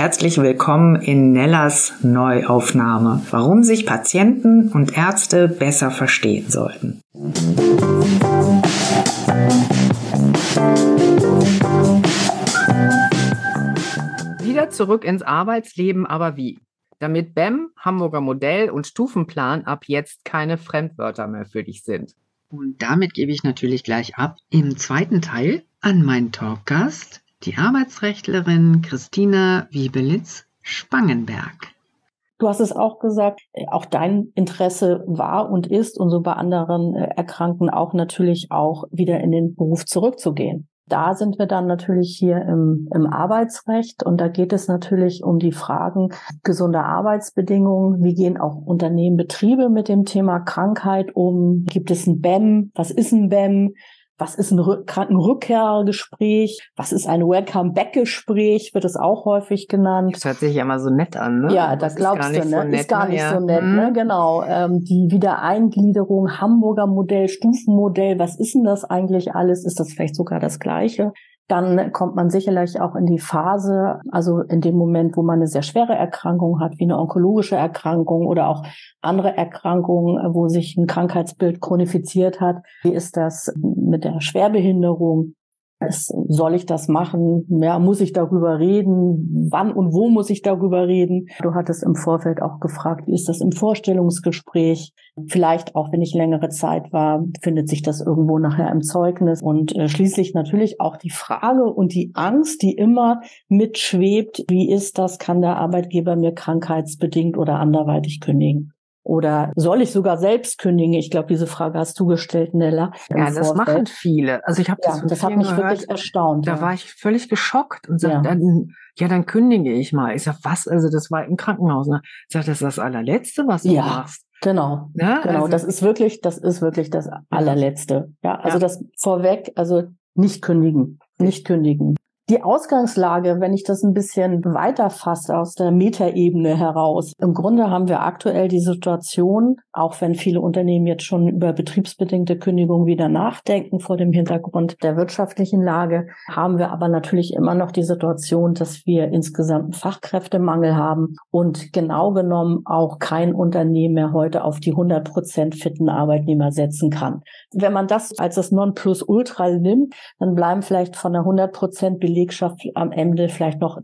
herzlich willkommen in Nellas Neuaufnahme, warum sich Patienten und Ärzte besser verstehen sollten. Wieder zurück ins Arbeitsleben, aber wie? Damit BEM, Hamburger Modell und Stufenplan ab jetzt keine Fremdwörter mehr für dich sind. Und damit gebe ich natürlich gleich ab im zweiten Teil an meinen Talkgast, die Arbeitsrechtlerin Christina Wiebelitz-Spangenberg. Du hast es auch gesagt, auch dein Interesse war und ist und so bei anderen Erkrankten auch natürlich auch wieder in den Beruf zurückzugehen. Da sind wir dann natürlich hier im Arbeitsrecht und da geht es natürlich um die Fragen gesunder Arbeitsbedingungen. Wie gehen auch Unternehmen, Betriebe mit dem Thema Krankheit um? Gibt es ein BEM? Was ist ein BEM? Was ist ein Krankenrückkehrgespräch? Was ist ein Welcome-Back-Gespräch? Wird es auch häufig genannt. Das hört sich ja immer so nett an, ne? Ja, das glaubst du, ne? Ist gar nicht so nett, ne? Mhm. Genau. Die Wiedereingliederung, Hamburger Modell, Stufenmodell, was ist denn das eigentlich alles? Ist das vielleicht sogar das Gleiche? Dann kommt man sicherlich auch in die Phase, also in dem Moment, wo man eine sehr schwere Erkrankung hat, wie eine onkologische Erkrankung oder auch andere Erkrankungen, wo sich ein Krankheitsbild chronifiziert hat. Wie ist das mit der Schwerbehinderung? Soll ich das machen? Ja, muss ich darüber reden? Wann und wo muss ich darüber reden? Du hattest im Vorfeld auch gefragt, wie ist das im Vorstellungsgespräch? Vielleicht auch, wenn ich längere Zeit war, findet sich das irgendwo nachher im Zeugnis. Und schließlich natürlich auch die Frage und die Angst, die immer mitschwebt. Wie ist das? Kann der Arbeitgeber mir krankheitsbedingt oder anderweitig kündigen? Oder soll ich sogar selbst kündigen? Ich glaube, diese Frage hast du gestellt, Nella. Ja, das machen viele. Also ich habe das von das hat vielen mich gehört. Wirklich erstaunt. Da war ich völlig geschockt und sagte, dann kündige ich mal. Ich sag, was? Also das war im Krankenhaus. Ne? Ich sag, das ist das allerletzte, was du machst. Genau. Ja, genau. Also, das ist wirklich das allerletzte. Ja, also das vorweg, also nicht kündigen. Die Ausgangslage, wenn ich das ein bisschen weiter fasse aus der Metaebene heraus. Im Grunde haben wir aktuell die Situation, auch wenn viele Unternehmen jetzt schon über betriebsbedingte Kündigung wieder nachdenken vor dem Hintergrund der wirtschaftlichen Lage, haben wir aber natürlich immer noch die Situation, dass wir insgesamt einen Fachkräftemangel haben und genau genommen auch kein Unternehmen mehr heute auf die 100% fitten Arbeitnehmer setzen kann. Wenn man das als das Nonplusultra nimmt, dann bleiben vielleicht von der 100% Belegschaft am Ende vielleicht noch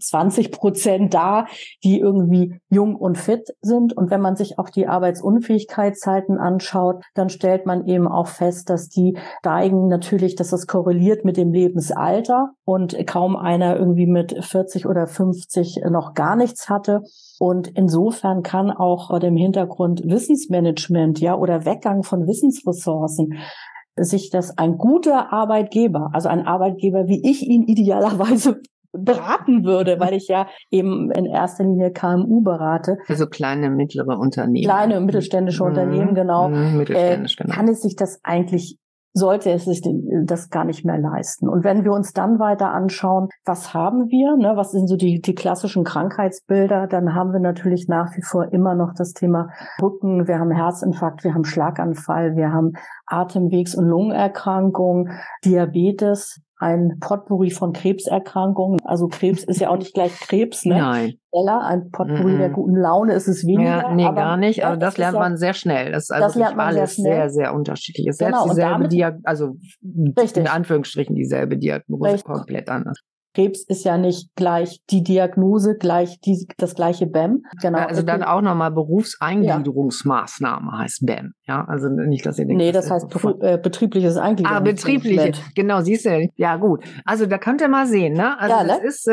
20% da, die irgendwie jung und fit sind. Und wenn man sich auch die Arbeitsunfähigkeitszeiten anschaut, dann stellt man eben auch fest, dass die steigen natürlich, dass das korreliert mit dem Lebensalter und kaum einer irgendwie mit 40 oder 50 noch gar nichts hatte. Und insofern kann auch vor dem Hintergrund Wissensmanagement, oder Weggang von Wissensressourcen sich das ein guter Arbeitgeber, also ein Arbeitgeber, wie ich ihn idealerweise beraten würde, weil ich ja eben in erster Linie KMU berate. Also kleine, mittlere Unternehmen. Kleine und mittelständische Unternehmen, genau. Mittelständisch, genau. Kann es sich das eigentlich, sollte es sich das gar nicht mehr leisten. Und wenn wir uns dann weiter anschauen, was haben wir, ne, was sind so die klassischen Krankheitsbilder, dann haben wir natürlich nach wie vor immer noch das Thema Rücken, wir haben Herzinfarkt, wir haben Schlaganfall, wir haben Atemwegs- und Lungenerkrankungen, Diabetes, ein Potpourri von Krebserkrankungen. Also Krebs ist ja auch nicht gleich Krebs, ne? Nein. Ein Potpourri der guten Laune ist es weniger. Ja, nee, aber, gar nicht. Aber das lernt man sehr schnell. Das ist also lernt man alles sehr schnell. sehr, sehr unterschiedlich. Es ist Genau, selbst dieselbe und damit, in Anführungsstrichen dieselbe Diagnose, komplett anders. Krebs ist ja nicht gleich die Diagnose, das gleiche BEM. Genau. Also dann auch nochmal Berufseingliederungsmaßnahme heißt BEM. Ja, also nicht, dass ihr denkt. Nee, das heißt betriebliches Eingliederungsmanagement. Betriebliche. Genau, siehst du. Ja, gut. Also da könnt ihr mal sehen, ne? Also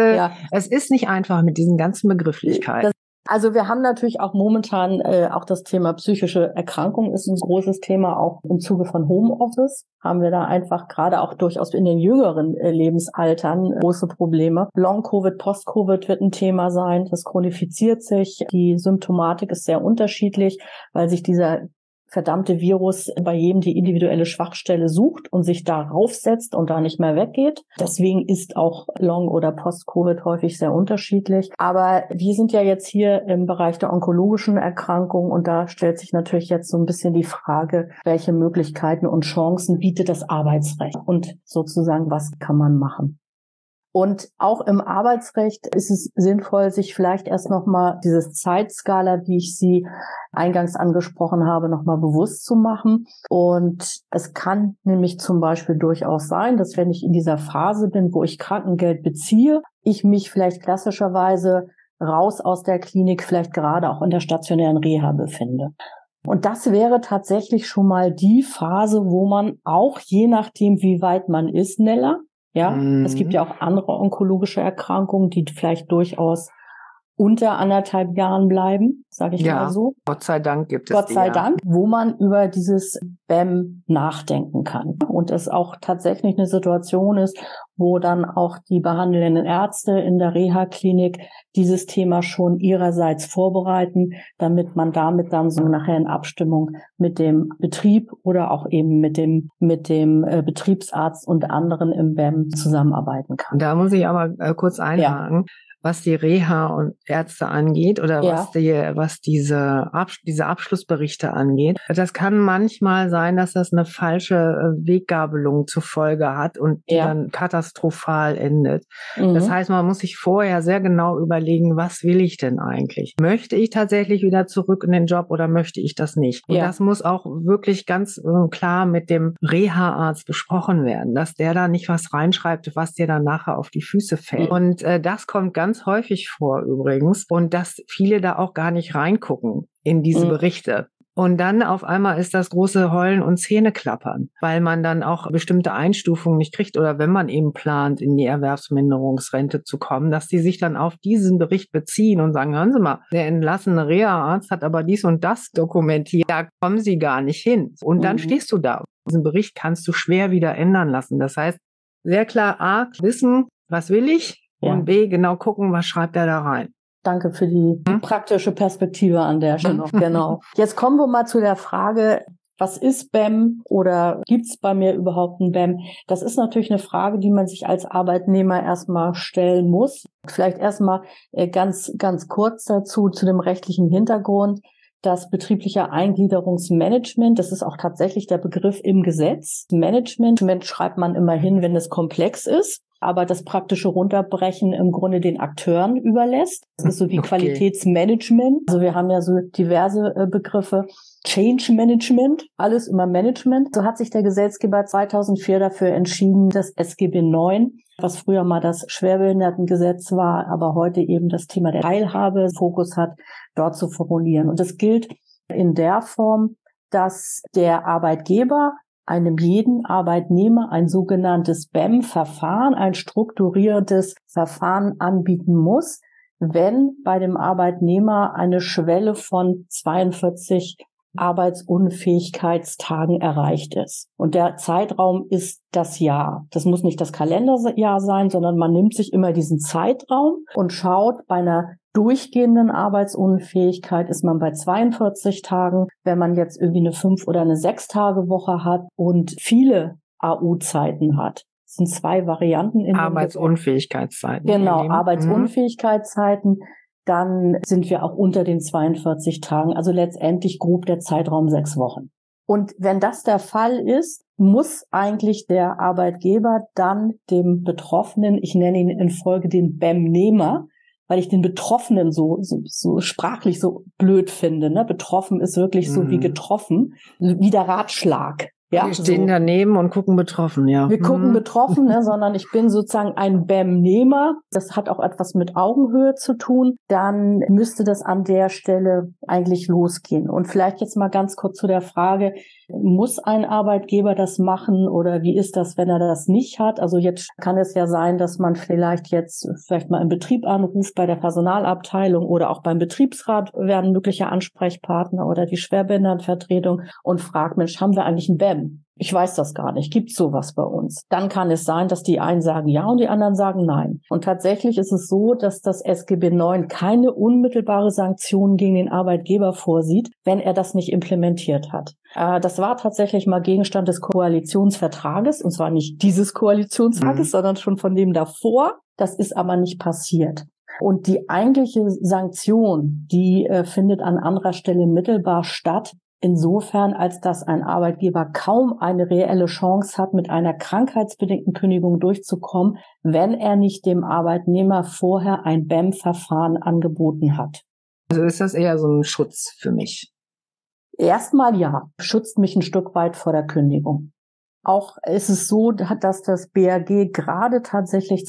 es ist nicht einfach mit diesen ganzen Begrifflichkeiten. Also wir haben natürlich auch momentan auch das Thema psychische Erkrankung ist ein großes Thema, auch im Zuge von Homeoffice haben wir da einfach gerade auch durchaus in den jüngeren Lebensaltern große Probleme. Long-Covid, Post-Covid wird ein Thema sein, das chronifiziert sich, die Symptomatik ist sehr unterschiedlich, weil sich dieser verdammte Virus bei jedem die individuelle Schwachstelle sucht und sich da raufsetzt und da nicht mehr weggeht. Deswegen ist auch Long- oder Post-Covid häufig sehr unterschiedlich. Aber wir sind ja jetzt hier im Bereich der onkologischen Erkrankungen und da stellt sich natürlich jetzt so ein bisschen die Frage, welche Möglichkeiten und Chancen bietet das Arbeitsrecht und sozusagen, was kann man machen? Und auch im Arbeitsrecht ist es sinnvoll, sich vielleicht erst nochmal diese Zeitskala, wie ich sie eingangs angesprochen habe, nochmal bewusst zu machen. Und es kann nämlich zum Beispiel durchaus sein, dass wenn ich in dieser Phase bin, wo ich Krankengeld beziehe, ich mich vielleicht klassischerweise raus aus der Klinik, vielleicht gerade auch in der stationären Reha befinde. Und das wäre tatsächlich schon mal die Phase, wo man auch, je nachdem, wie weit man ist, Nella, ja, es gibt ja auch andere onkologische Erkrankungen, die vielleicht durchaus unter 1,5 Jahren bleiben, sage ich mal so. Gott sei Dank gibt es Gott sei Dank, wo man über dieses BEM nachdenken kann. Und es auch tatsächlich eine Situation ist, wo dann auch die behandelnden Ärzte in der Reha-Klinik dieses Thema schon ihrerseits vorbereiten, damit man damit dann so nachher in Abstimmung mit dem Betrieb oder auch eben mit dem Betriebsarzt und anderen im BEM zusammenarbeiten kann. Da muss ich aber kurz einhaken. Ja. Was die Reha und Ärzte angeht oder was diese Abschlussberichte angeht. Das kann manchmal sein, dass das eine falsche Weggabelung zur Folge hat und die dann katastrophal endet. Das heißt, man muss sich vorher sehr genau überlegen, was will ich denn eigentlich? Möchte ich tatsächlich wieder zurück in den Job oder möchte ich das nicht? Und das muss auch wirklich ganz klar mit dem Reha-Arzt besprochen werden, dass der da nicht was reinschreibt, was dir dann nachher auf die Füße fällt. Und das kommt ganz häufig vor übrigens und dass viele da auch gar nicht reingucken in diese Berichte. Und dann auf einmal ist das große Heulen und Zähneklappern, weil man dann auch bestimmte Einstufungen nicht kriegt oder wenn man eben plant, in die Erwerbsminderungsrente zu kommen, dass die sich dann auf diesen Bericht beziehen und sagen, hören Sie mal, der entlassene Reha-Arzt hat aber dies und das dokumentiert, da kommen Sie gar nicht hin. Und dann stehst du da. Diesen Bericht kannst du schwer wieder ändern lassen. Das heißt, sehr klar A, wissen, was will ich? Und B, genau gucken, was schreibt er da rein. Danke für die praktische Perspektive an der Stelle noch. Genau. Jetzt kommen wir mal zu der Frage, was ist BEM oder gibt es bei mir überhaupt ein BEM? Das ist natürlich eine Frage, die man sich als Arbeitnehmer erstmal stellen muss. Vielleicht erstmal ganz kurz dazu, zu dem rechtlichen Hintergrund. Das betriebliche Eingliederungsmanagement, das ist auch tatsächlich der Begriff im Gesetz. Management schreibt man immer hin, wenn es komplex ist, aber das praktische Runterbrechen im Grunde den Akteuren überlässt. Das ist so wie Qualitätsmanagement. Also wir haben ja so diverse Begriffe. Change Management, alles immer Management. So hat sich der Gesetzgeber 2004 dafür entschieden, das SGB IX, was früher mal das Schwerbehindertengesetz war, aber heute eben das Thema der Teilhabe Fokus hat, dort zu formulieren. Und das gilt in der Form, dass der Arbeitgeber einem jeden Arbeitnehmer ein sogenanntes BEM-Verfahren, ein strukturiertes Verfahren anbieten muss, wenn bei dem Arbeitnehmer eine Schwelle von 42 Arbeitsunfähigkeitstagen erreicht ist. Und der Zeitraum ist das Jahr. Das muss nicht das Kalenderjahr sein, sondern man nimmt sich immer diesen Zeitraum und schaut, bei einer durchgehenden Arbeitsunfähigkeit ist man bei 42 Tagen. Wenn man jetzt irgendwie eine 5- oder eine 6-Tage-Woche hat und viele AU-Zeiten hat. Das sind 2 Varianten in Arbeitsunfähigkeitszeiten. Genau, Arbeitsunfähigkeitszeiten. Dann sind wir auch unter den 42 Tagen, also letztendlich grob der Zeitraum 6 Wochen. Und wenn das der Fall ist, muss eigentlich der Arbeitgeber dann dem Betroffenen, ich nenne ihn in Folge den BEM-Nehmer, weil ich den Betroffenen so sprachlich so blöd finde. Ne? Betroffen ist wirklich so wie getroffen, wie der Ratschlag. Ja, wir stehen daneben und gucken betroffen, ja. Wir gucken betroffen, ne, sondern ich bin sozusagen ein BEM-Nehmer. Das hat auch etwas mit Augenhöhe zu tun. Dann müsste das an der Stelle eigentlich losgehen. Und vielleicht jetzt mal ganz kurz zu der Frage, muss ein Arbeitgeber das machen oder wie ist das, wenn er das nicht hat? Also jetzt kann es ja sein, dass man vielleicht mal im Betrieb anruft, bei der Personalabteilung oder auch beim Betriebsrat werden mögliche Ansprechpartner oder die Schwerbehindertenvertretung und fragt, Mensch, haben wir eigentlich ein BEM? Ich weiß das gar nicht. Gibt es sowas bei uns? Dann kann es sein, dass die einen sagen ja und die anderen sagen nein. Und tatsächlich ist es so, dass das SGB IX keine unmittelbare Sanktion gegen den Arbeitgeber vorsieht, wenn er das nicht implementiert hat. Das war tatsächlich mal Gegenstand des Koalitionsvertrages, und zwar nicht dieses Koalitionsvertrages, sondern schon von dem davor. Das ist aber nicht passiert. Und die eigentliche Sanktion, die findet an anderer Stelle mittelbar statt. insofern, als dass ein Arbeitgeber kaum eine reelle Chance hat, mit einer krankheitsbedingten Kündigung durchzukommen, wenn er nicht dem Arbeitnehmer vorher ein BEM-Verfahren angeboten hat. Also ist das eher so ein Schutz für mich? Erstmal ja, schützt mich ein Stück weit vor der Kündigung. Auch ist es so, dass das BAG gerade tatsächlich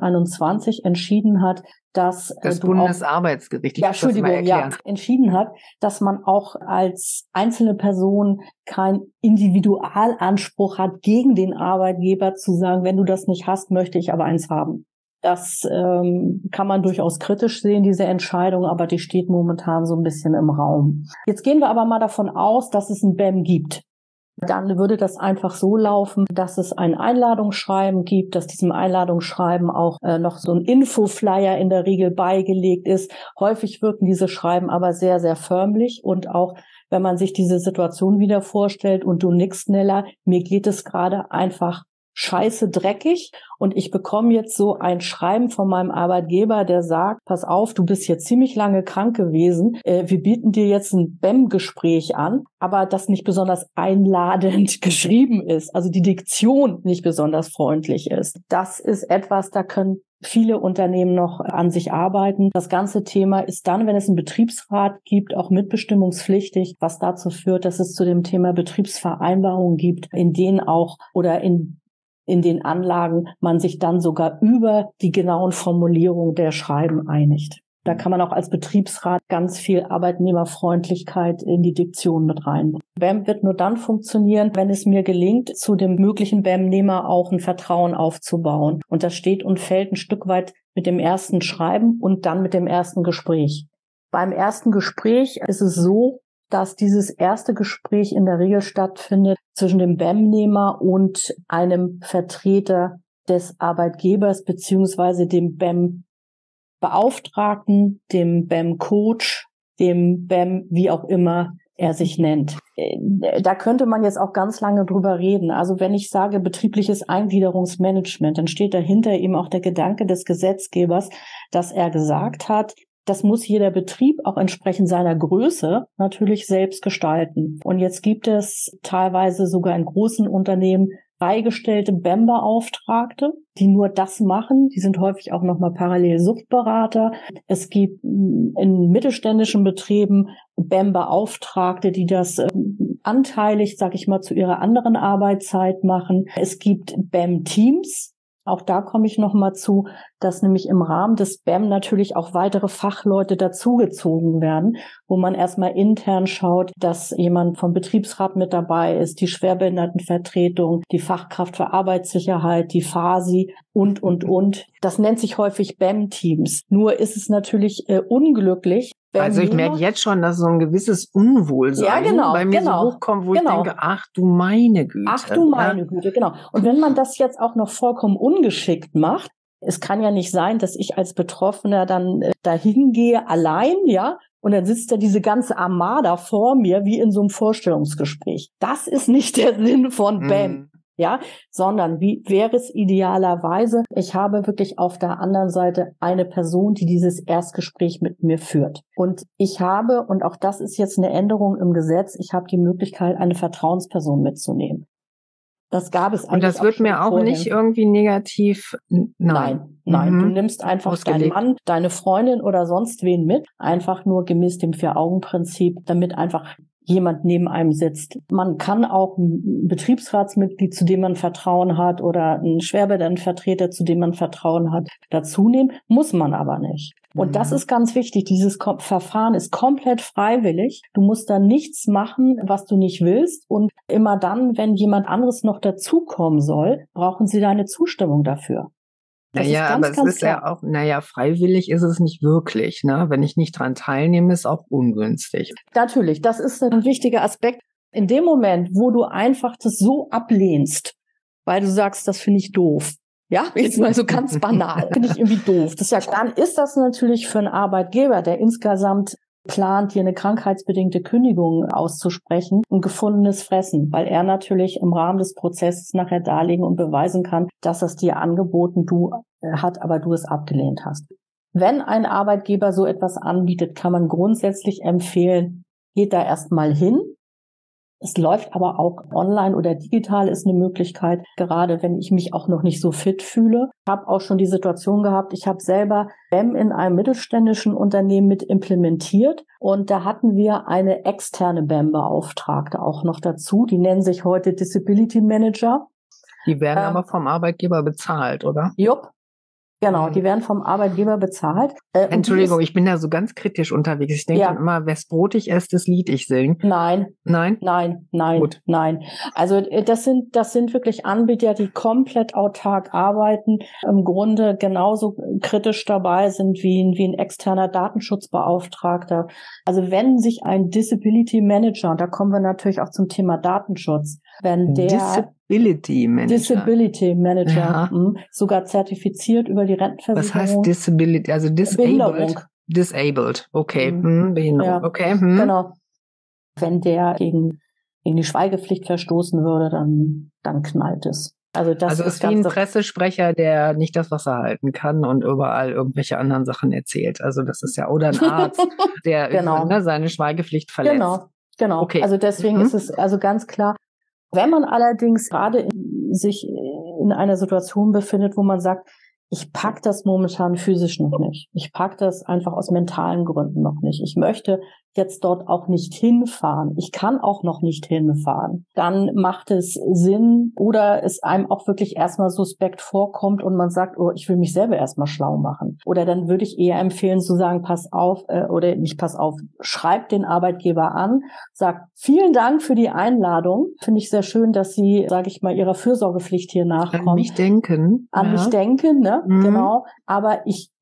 2021 entschieden hat, dass das Bundesarbeitsgericht, entschieden hat, dass man auch als einzelne Person keinen Individualanspruch hat, gegen den Arbeitgeber zu sagen, wenn du das nicht hast, möchte ich aber eins haben. Das kann man durchaus kritisch sehen, diese Entscheidung, aber die steht momentan so ein bisschen im Raum. Jetzt gehen wir aber mal davon aus, dass es ein BEM gibt. Dann würde das einfach so laufen, dass es ein Einladungsschreiben gibt, dass diesem Einladungsschreiben auch noch so ein Infoflyer in der Regel beigelegt ist. Häufig wirken diese Schreiben aber sehr, sehr förmlich und auch, wenn man sich diese Situation wieder vorstellt und du nickst, Nella, mir geht es gerade einfach scheiße dreckig und ich bekomme jetzt so ein Schreiben von meinem Arbeitgeber, der sagt, pass auf, du bist jetzt ziemlich lange krank gewesen, wir bieten dir jetzt ein BEM-Gespräch an, aber das nicht besonders einladend geschrieben ist, also die Diktion nicht besonders freundlich ist. Das ist etwas, da können viele Unternehmen noch an sich arbeiten. Das ganze Thema ist dann, wenn es einen Betriebsrat gibt, auch mitbestimmungspflichtig, was dazu führt, dass es zu dem Thema Betriebsvereinbarungen gibt, in denen auch oder in den Anlagen man sich dann sogar über die genauen Formulierungen der Schreiben einigt. Da kann man auch als Betriebsrat ganz viel Arbeitnehmerfreundlichkeit in die Diktion mit rein. BEM wird nur dann funktionieren, wenn es mir gelingt, zu dem möglichen BEM-Nehmer auch ein Vertrauen aufzubauen. Und das steht und fällt ein Stück weit mit dem ersten Schreiben und dann mit dem ersten Gespräch. Beim ersten Gespräch ist es so, dass dieses erste Gespräch in der Regel stattfindet zwischen dem BEM-Nehmer und einem Vertreter des Arbeitgebers beziehungsweise dem BEM-Beauftragten, dem BEM-Coach, dem BEM, wie auch immer er sich nennt. Da könnte man jetzt auch ganz lange drüber reden. Also wenn ich sage betriebliches Eingliederungsmanagement, dann steht dahinter eben auch der Gedanke des Gesetzgebers, dass er gesagt hat, das muss jeder Betrieb auch entsprechend seiner Größe natürlich selbst gestalten. Und jetzt gibt es teilweise sogar in großen Unternehmen freigestellte BEM-Beauftragte, die nur das machen. Die sind häufig auch nochmal parallel Suchtberater. Es gibt in mittelständischen Betrieben BEM-Beauftragte, die das anteilig, sag ich mal, zu ihrer anderen Arbeitszeit machen. Es gibt BEM-Teams. Auch da komme ich noch mal zu, dass nämlich im Rahmen des BEM natürlich auch weitere Fachleute dazugezogen werden, wo man erstmal intern schaut, dass jemand vom Betriebsrat mit dabei ist, die Schwerbehindertenvertretung, die Fachkraft für Arbeitssicherheit, die FASI und. Das nennt sich häufig BEM-Teams. Nur ist es natürlich unglücklich. Also ich merke jetzt schon, dass so ein gewisses Unwohlsein bei mir so hochkommt, wo ich denke, ach du meine Güte. Ach du meine Güte, genau. Und wenn man das jetzt auch noch vollkommen ungeschickt macht, es kann ja nicht sein, dass ich als Betroffener dann dahin gehe, allein, ja, und dann sitzt da diese ganze Armada vor mir, wie in so einem Vorstellungsgespräch. Das ist nicht der Sinn von BEM. Ja, sondern wie wäre es idealerweise, ich habe wirklich auf der anderen Seite eine Person, die dieses Erstgespräch mit mir führt. Und ich habe, und auch das ist jetzt eine Änderung im Gesetz, ich habe die Möglichkeit, eine Vertrauensperson mitzunehmen. Das gab es eigentlich. Und das wird mir auch vorher nicht irgendwie negativ. Nein. Du nimmst einfach deinen Mann, deine Freundin oder sonst wen mit, einfach nur gemäß dem Vier-Augen-Prinzip, damit einfach jemand neben einem sitzt. Man kann auch ein Betriebsratsmitglied, zu dem man Vertrauen hat, oder einen Schwerbehindertenvertreter, zu dem man Vertrauen hat, dazu nehmen, muss man aber nicht. Und das ist ganz wichtig. Dieses Verfahren ist komplett freiwillig. Du musst da nichts machen, was du nicht willst. Und immer dann, wenn jemand anderes noch dazukommen soll, brauchen sie deine Zustimmung dafür. Aber es ist ja auch, freiwillig ist es nicht wirklich, ne? Wenn ich nicht dran teilnehme, ist auch ungünstig. Natürlich, das ist ein wichtiger Aspekt. In dem Moment, wo du einfach das so ablehnst, weil du sagst, das finde ich doof. Ja, jetzt mal so ganz banal, finde ich irgendwie doof. Dann ist das natürlich für einen Arbeitgeber, der insgesamt plant, hier eine krankheitsbedingte Kündigung auszusprechen, ein gefundenes Fressen, weil er natürlich im Rahmen des Prozesses nachher darlegen und beweisen kann, dass es dir angeboten hat, aber du es abgelehnt hast. Wenn ein Arbeitgeber so etwas anbietet, kann man grundsätzlich empfehlen, geht da erstmal hin, Es läuft aber auch online oder digital ist eine Möglichkeit, gerade wenn ich mich auch noch nicht so fit fühle. Ich habe auch schon die Situation gehabt, ich habe selber BEM in einem mittelständischen Unternehmen mit implementiert und da hatten wir eine externe BEM-Beauftragte auch noch dazu. Die nennen sich heute Disability Manager. Die werden aber vom Arbeitgeber bezahlt, oder? Jupp. Genau, die werden vom Arbeitgeber bezahlt. Entschuldigung, ich bin da so ganz kritisch unterwegs. Ich denke immer, wes Brot ich esse, das Lied ich sing. Nein. Gut. Nein. Also das sind wirklich Anbieter, die komplett autark arbeiten, im Grunde genauso kritisch dabei sind wie ein externer Datenschutzbeauftragter. Also wenn sich ein Disability Manager, und da kommen wir natürlich auch zum Thema Datenschutz, wenn der Disability Manager, sogar zertifiziert über die Rentenversicherung. Was heißt Disability? Also Behinderung. Disabled, okay. Behinderung, ja, okay. Genau. Wenn der gegen die Schweigepflicht verstoßen würde, dann knallt es. Also das ist wie ein Pressesprecher, der nicht das Wasser halten kann und überall irgendwelche anderen Sachen erzählt. Also das ist ja, oder ein Arzt, der seine Schweigepflicht verletzt. Genau. Okay. Also deswegen ist es also ganz klar, wenn man allerdings gerade sich in einer Situation befindet, wo man sagt, ich pack das momentan physisch noch nicht. Ich pack das einfach aus mentalen Gründen noch nicht. Ich möchte jetzt dort auch nicht hinfahren. Ich kann auch noch nicht hinfahren. Dann macht es Sinn oder es einem auch wirklich erstmal suspekt vorkommt und man sagt, oh, ich will mich selber erstmal schlau machen. Oder dann würde ich eher empfehlen zu sagen, pass auf, schreibt den Arbeitgeber an, sagt, vielen Dank für die Einladung. Finde ich sehr schön, dass Sie, sage ich mal, Ihrer Fürsorgepflicht hier nachkommen. An mich denken. Mich denken, ne? Genau. Aber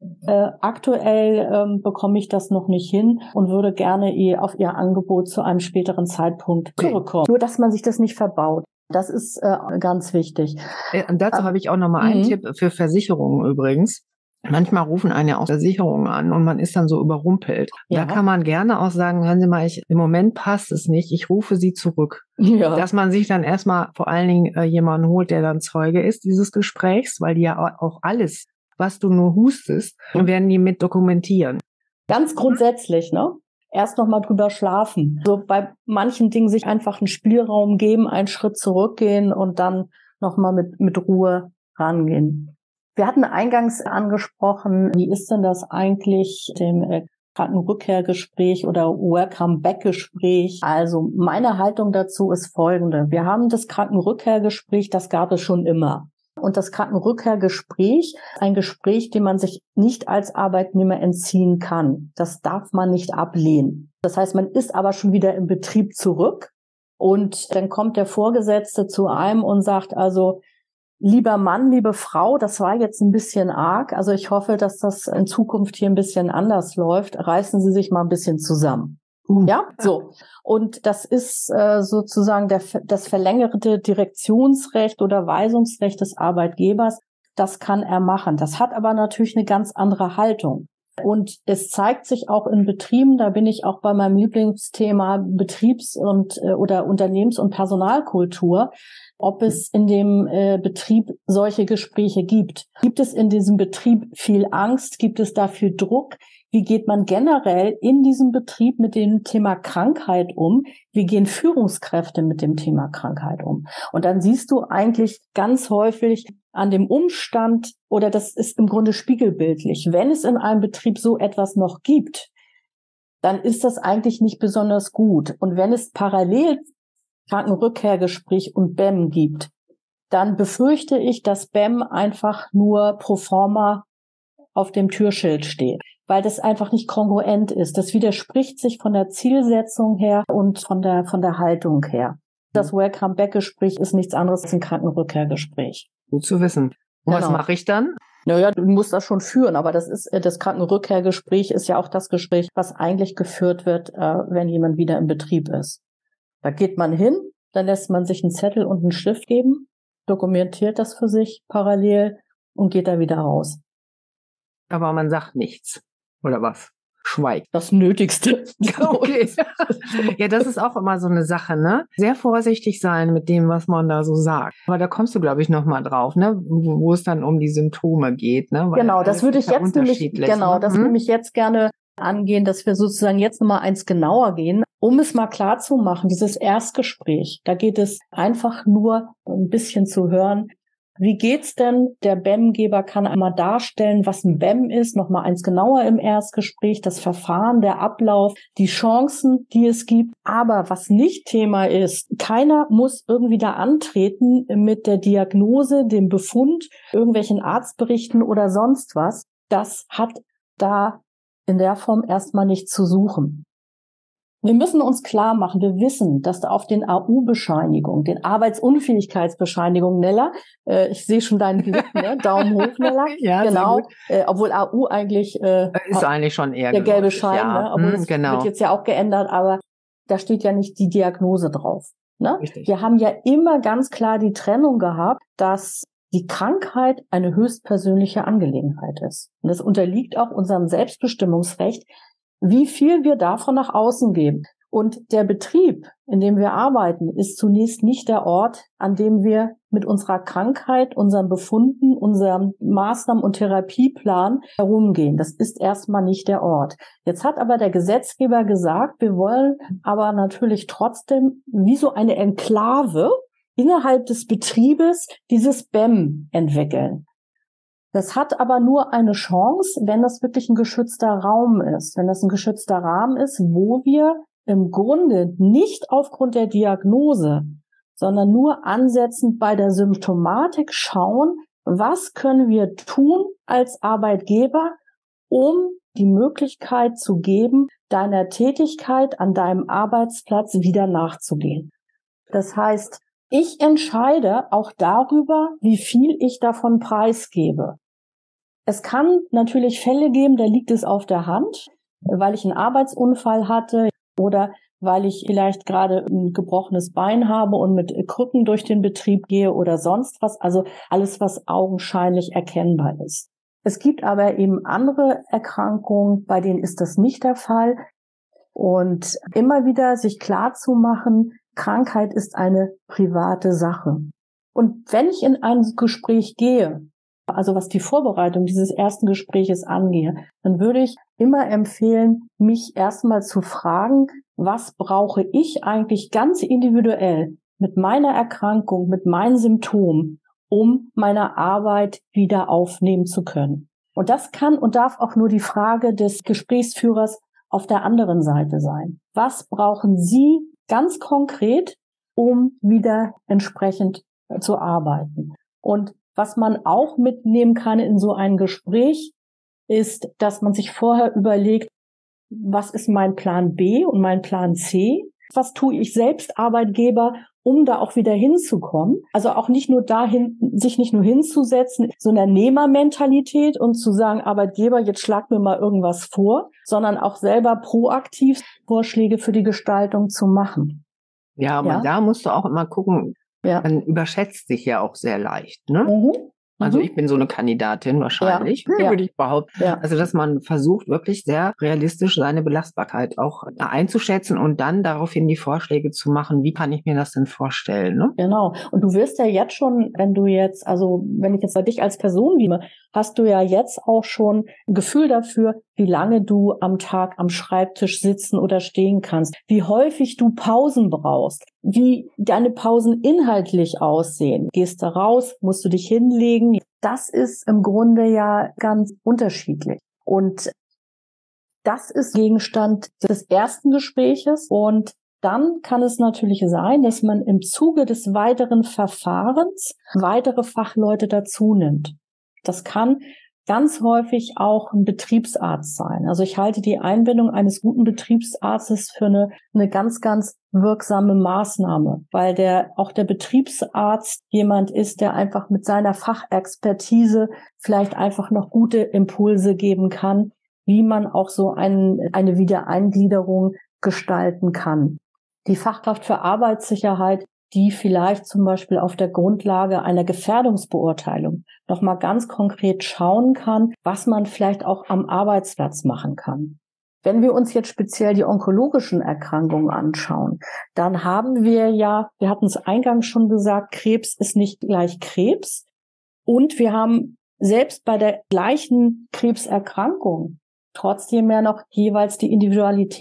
aktuell bekomme ich das noch nicht hin und würde gerne auf Ihr Angebot zu einem späteren Zeitpunkt zurückkommen. Nur, dass man sich das nicht verbaut. Das ist ganz wichtig. Und dazu habe ich auch nochmal einen Tipp für Versicherungen übrigens. Manchmal rufen einen ja auch Versicherungen an und man ist dann so überrumpelt. Ja. Da kann man gerne auch sagen, hören Sie mal, im Moment passt es nicht, ich rufe Sie zurück. Ja. Dass man sich dann erstmal vor allen Dingen jemanden holt, der dann Zeuge ist dieses Gesprächs, weil die ja auch alles, was du nur hustest, werden die mit dokumentieren. Ganz grundsätzlich, ne? Erst noch mal drüber schlafen. So bei manchen Dingen sich einfach einen Spielraum geben, einen Schritt zurückgehen und dann noch mal mit Ruhe rangehen. Wir hatten eingangs angesprochen, wie ist denn das eigentlich dem Krankenrückkehrgespräch oder Welcome-Back-Gespräch? Also meine Haltung dazu ist folgende. Wir haben das Krankenrückkehrgespräch, das gab es schon immer. Und das Krankenrückkehrgespräch, ein Gespräch, dem man sich nicht als Arbeitnehmer entziehen kann. Das darf man nicht ablehnen. Das heißt, man ist aber schon wieder im Betrieb zurück und dann kommt der Vorgesetzte zu einem und sagt also, lieber Mann, liebe Frau, das war jetzt ein bisschen arg. Also ich hoffe, dass das in Zukunft hier ein bisschen anders läuft. Reißen Sie sich mal ein bisschen zusammen. Ja, so. Und das ist sozusagen das verlängerte Direktionsrecht oder Weisungsrecht des Arbeitgebers. Das kann er machen. Das hat aber natürlich eine ganz andere Haltung. Und es zeigt sich auch in Betrieben, da bin ich auch bei meinem Lieblingsthema Betriebs- oder Unternehmens- und Personalkultur, ob es in dem Betrieb solche Gespräche gibt. Gibt es in diesem Betrieb viel Angst? Gibt es da viel Druck? Wie geht man generell in diesem Betrieb mit dem Thema Krankheit um? Wie gehen Führungskräfte mit dem Thema Krankheit um? Und dann siehst du eigentlich ganz häufig an dem Umstand, oder das ist im Grunde spiegelbildlich, wenn es in einem Betrieb so etwas noch gibt, dann ist das eigentlich nicht besonders gut. Und wenn es parallel Krankenrückkehrgespräch und BEM gibt, dann befürchte ich, dass BEM einfach nur pro forma auf dem Türschild steht, weil das einfach nicht kongruent ist. Das widerspricht sich von der Zielsetzung her und von der Haltung her. Das Welcome-Back-Gespräch ist nichts anderes als ein Krankenrückkehrgespräch. Gut zu wissen. Und was mache ich dann? Naja, du musst das schon führen, aber das Krankenrückkehrgespräch ist ja auch das Gespräch, was eigentlich geführt wird, wenn jemand wieder im Betrieb ist. Da geht man hin, dann lässt man sich einen Zettel und einen Stift geben, dokumentiert das für sich parallel und geht da wieder raus. Aber man sagt nichts, oder was? Schweigt. Das Nötigste. Okay. Ja, das ist auch immer so eine Sache, ne? Sehr vorsichtig sein mit dem, was man da so sagt. Aber da kommst du, glaube ich, noch mal drauf, ne? Wo es dann um die Symptome geht, ne? Weil genau, das würde ich jetzt nämlich, das nehme ich jetzt gerne angehen, dass wir sozusagen jetzt nochmal eins genauer gehen. Um es mal klar zu machen, dieses Erstgespräch, da geht es einfach nur ein bisschen zu hören, wie geht's denn? Der BEM-Geber kann einmal darstellen, was ein BEM ist, nochmal eins genauer im Erstgespräch, das Verfahren, der Ablauf, die Chancen, die es gibt. Aber was nicht Thema ist, keiner muss irgendwie da antreten mit der Diagnose, dem Befund, irgendwelchen Arztberichten oder sonst was. Das hat da in der Form erstmal nichts zu suchen. Wir müssen uns klar machen, wir wissen, dass da auf den AU-Bescheinigungen, den Arbeitsunfähigkeitsbescheinigungen, Nella, ich sehe schon deinen Blick, ne? Daumen hoch, Nella. Ja, genau. Obwohl AU eigentlich ist eigentlich schon eher der gelbe Schein, ja. ne? Obwohl es wird jetzt ja auch geändert, aber da steht ja nicht die Diagnose drauf. Ne? Richtig. Wir haben ja immer ganz klar die Trennung gehabt, dass die Krankheit eine höchstpersönliche Angelegenheit ist. Und das unterliegt auch unserem Selbstbestimmungsrecht, wie viel wir davon nach außen geben. Und der Betrieb, in dem wir arbeiten, ist zunächst nicht der Ort, an dem wir mit unserer Krankheit, unseren Befunden, unserem Maßnahmen- und Therapieplan herumgehen. Das ist erstmal nicht der Ort. Jetzt hat aber der Gesetzgeber gesagt, wir wollen aber natürlich trotzdem wie so eine Enklave innerhalb des Betriebes dieses BEM entwickeln. Das hat aber nur eine Chance, wenn das wirklich ein geschützter Raum ist. Wenn das ein geschützter Rahmen ist, wo wir im Grunde nicht aufgrund der Diagnose, sondern nur ansetzend bei der Symptomatik schauen, was können wir tun als Arbeitgeber, um die Möglichkeit zu geben, deiner Tätigkeit an deinem Arbeitsplatz wieder nachzugehen. Das heißt, ich entscheide auch darüber, wie viel ich davon preisgebe. Es kann natürlich Fälle geben, da liegt es auf der Hand, weil ich einen Arbeitsunfall hatte oder weil ich vielleicht gerade ein gebrochenes Bein habe und mit Krücken durch den Betrieb gehe oder sonst was. Also alles, was augenscheinlich erkennbar ist. Es gibt aber eben andere Erkrankungen, bei denen ist das nicht der Fall. Und immer wieder sich klar zu machen, Krankheit ist eine private Sache. Und wenn ich in ein Gespräch gehe, also was die Vorbereitung dieses ersten Gespräches angeht, dann würde ich immer empfehlen, mich erstmal zu fragen, was brauche ich eigentlich ganz individuell mit meiner Erkrankung, mit meinen Symptomen, um meine Arbeit wieder aufnehmen zu können. Und das kann und darf auch nur die Frage des Gesprächsführers auf der anderen Seite sein. Was brauchen Sie ganz konkret, um wieder entsprechend zu arbeiten? Und was man auch mitnehmen kann in so ein Gespräch, ist, dass man sich vorher überlegt, was ist mein Plan B und mein Plan C? Was tue ich selbst Arbeitgeber, um da auch wieder hinzukommen? Also auch nicht nur dahin, sich nicht nur hinzusetzen, so einer Nehmermentalität und zu sagen, Arbeitgeber, jetzt schlag mir mal irgendwas vor, sondern auch selber proaktiv Vorschläge für die Gestaltung zu machen. Ja, aber da musst du auch immer gucken, man überschätzt sich ja auch sehr leicht, ne? Mhm. Also ich bin so eine Kandidatin wahrscheinlich, würde ich behaupten. Ja. Also dass man versucht, wirklich sehr realistisch seine Belastbarkeit auch einzuschätzen und dann daraufhin die Vorschläge zu machen, wie kann ich mir das denn vorstellen? Ne? Genau. Und du wirst ja jetzt schon, wenn ich jetzt bei dich als Person nehme, hast du ja jetzt auch schon ein Gefühl dafür, wie lange du am Tag am Schreibtisch sitzen oder stehen kannst, wie häufig du Pausen brauchst, wie deine Pausen inhaltlich aussehen. Gehst du raus, musst du dich hinlegen. Das ist im Grunde ja ganz unterschiedlich. Und das ist Gegenstand des ersten Gespräches. Und dann kann es natürlich sein, dass man im Zuge des weiteren Verfahrens weitere Fachleute dazu nimmt. Das kann ganz häufig auch ein Betriebsarzt sein. Also ich halte die Einbindung eines guten Betriebsarztes für eine ganz, ganz wirksame Maßnahme, weil auch der Betriebsarzt jemand ist, der einfach mit seiner Fachexpertise vielleicht einfach noch gute Impulse geben kann, wie man auch so eine Wiedereingliederung gestalten kann. Die Fachkraft für Arbeitssicherheit, die vielleicht zum Beispiel auf der Grundlage einer Gefährdungsbeurteilung nochmal ganz konkret schauen kann, was man vielleicht auch am Arbeitsplatz machen kann. Wenn wir uns jetzt speziell die onkologischen Erkrankungen anschauen, dann haben wir hatten es eingangs schon gesagt, Krebs ist nicht gleich Krebs. Und wir haben selbst bei der gleichen Krebserkrankung trotzdem ja noch jeweils die Individualität.